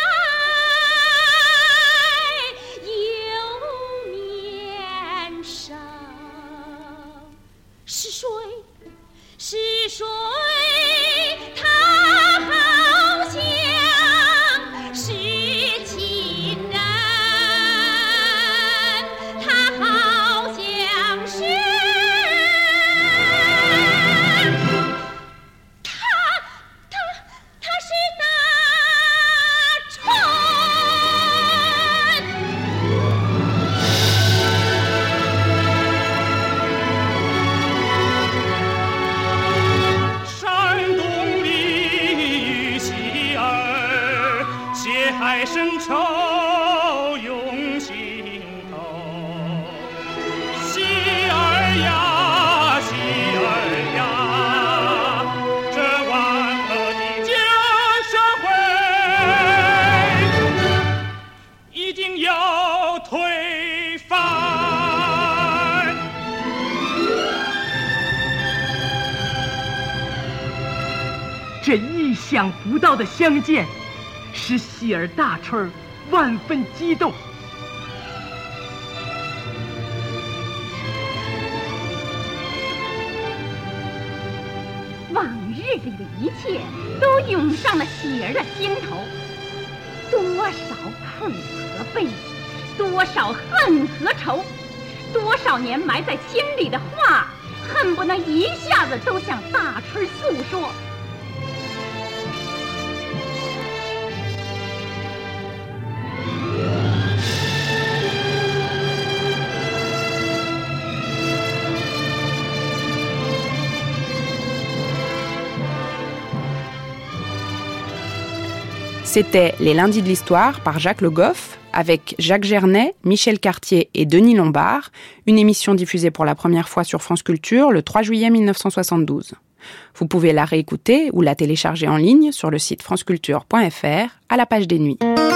S9: 手来生愁涌心头。喜儿呀，喜儿呀，这万恶的旧社会已经要推翻。
S8: 这意想不到的相见，使喜儿大春万分激动。
S7: 往日里的一切都涌上了喜儿的心头，多少苦和悲，多少恨和愁，多少年埋在心里的话，恨不能一下子都向大春诉说。
S2: C'était Les Lundis de l'Histoire par Jacques Le Goff, avec Jacques Gernet, Michel Cartier et Denis Lombard, une émission diffusée pour la première fois sur France Culture le 3 juillet 1972. Vous pouvez la réécouter ou la télécharger en ligne sur le site franceculture.fr à la page des nuits.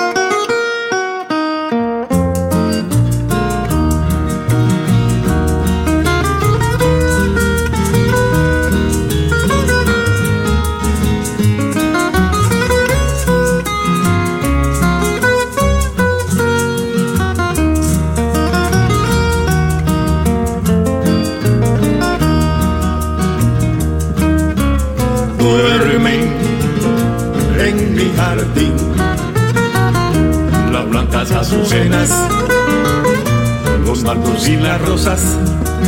S10: Las blancas azucenas, los marcos y las rosas.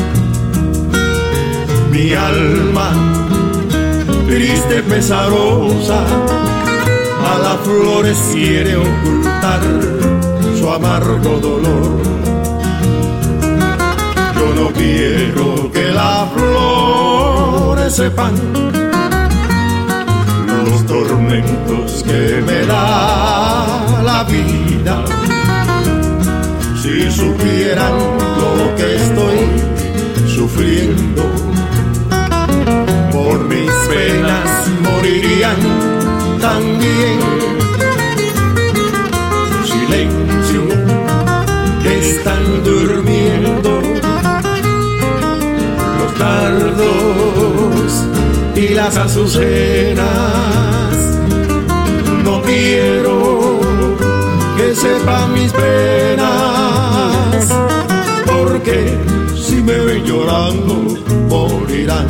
S10: Mi alma, triste, pesarosa, a las flores quiere ocultar su amargo dolor. Yo no quiero que las flores sepan los tormentos que me da la vida. Si supieran lo que estoy sufriendo, por mis penas morirían también. Silencio, que están durmiendo los dardos y las azucenas. No quiero que sepan mis penas, porque si me ven llorando morirán.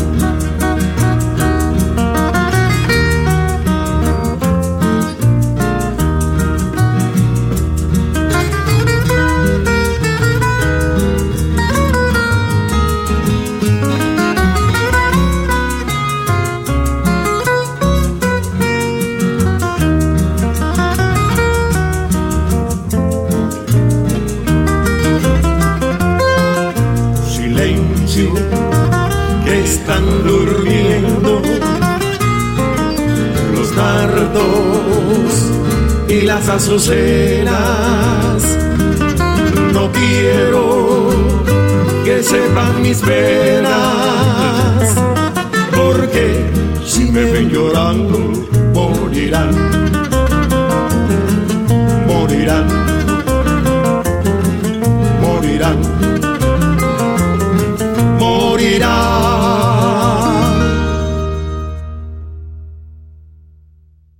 S10: Que están durmiendo los dardos y las azucenas. No quiero que sepan mis penas, porque si me ven llorando morirán.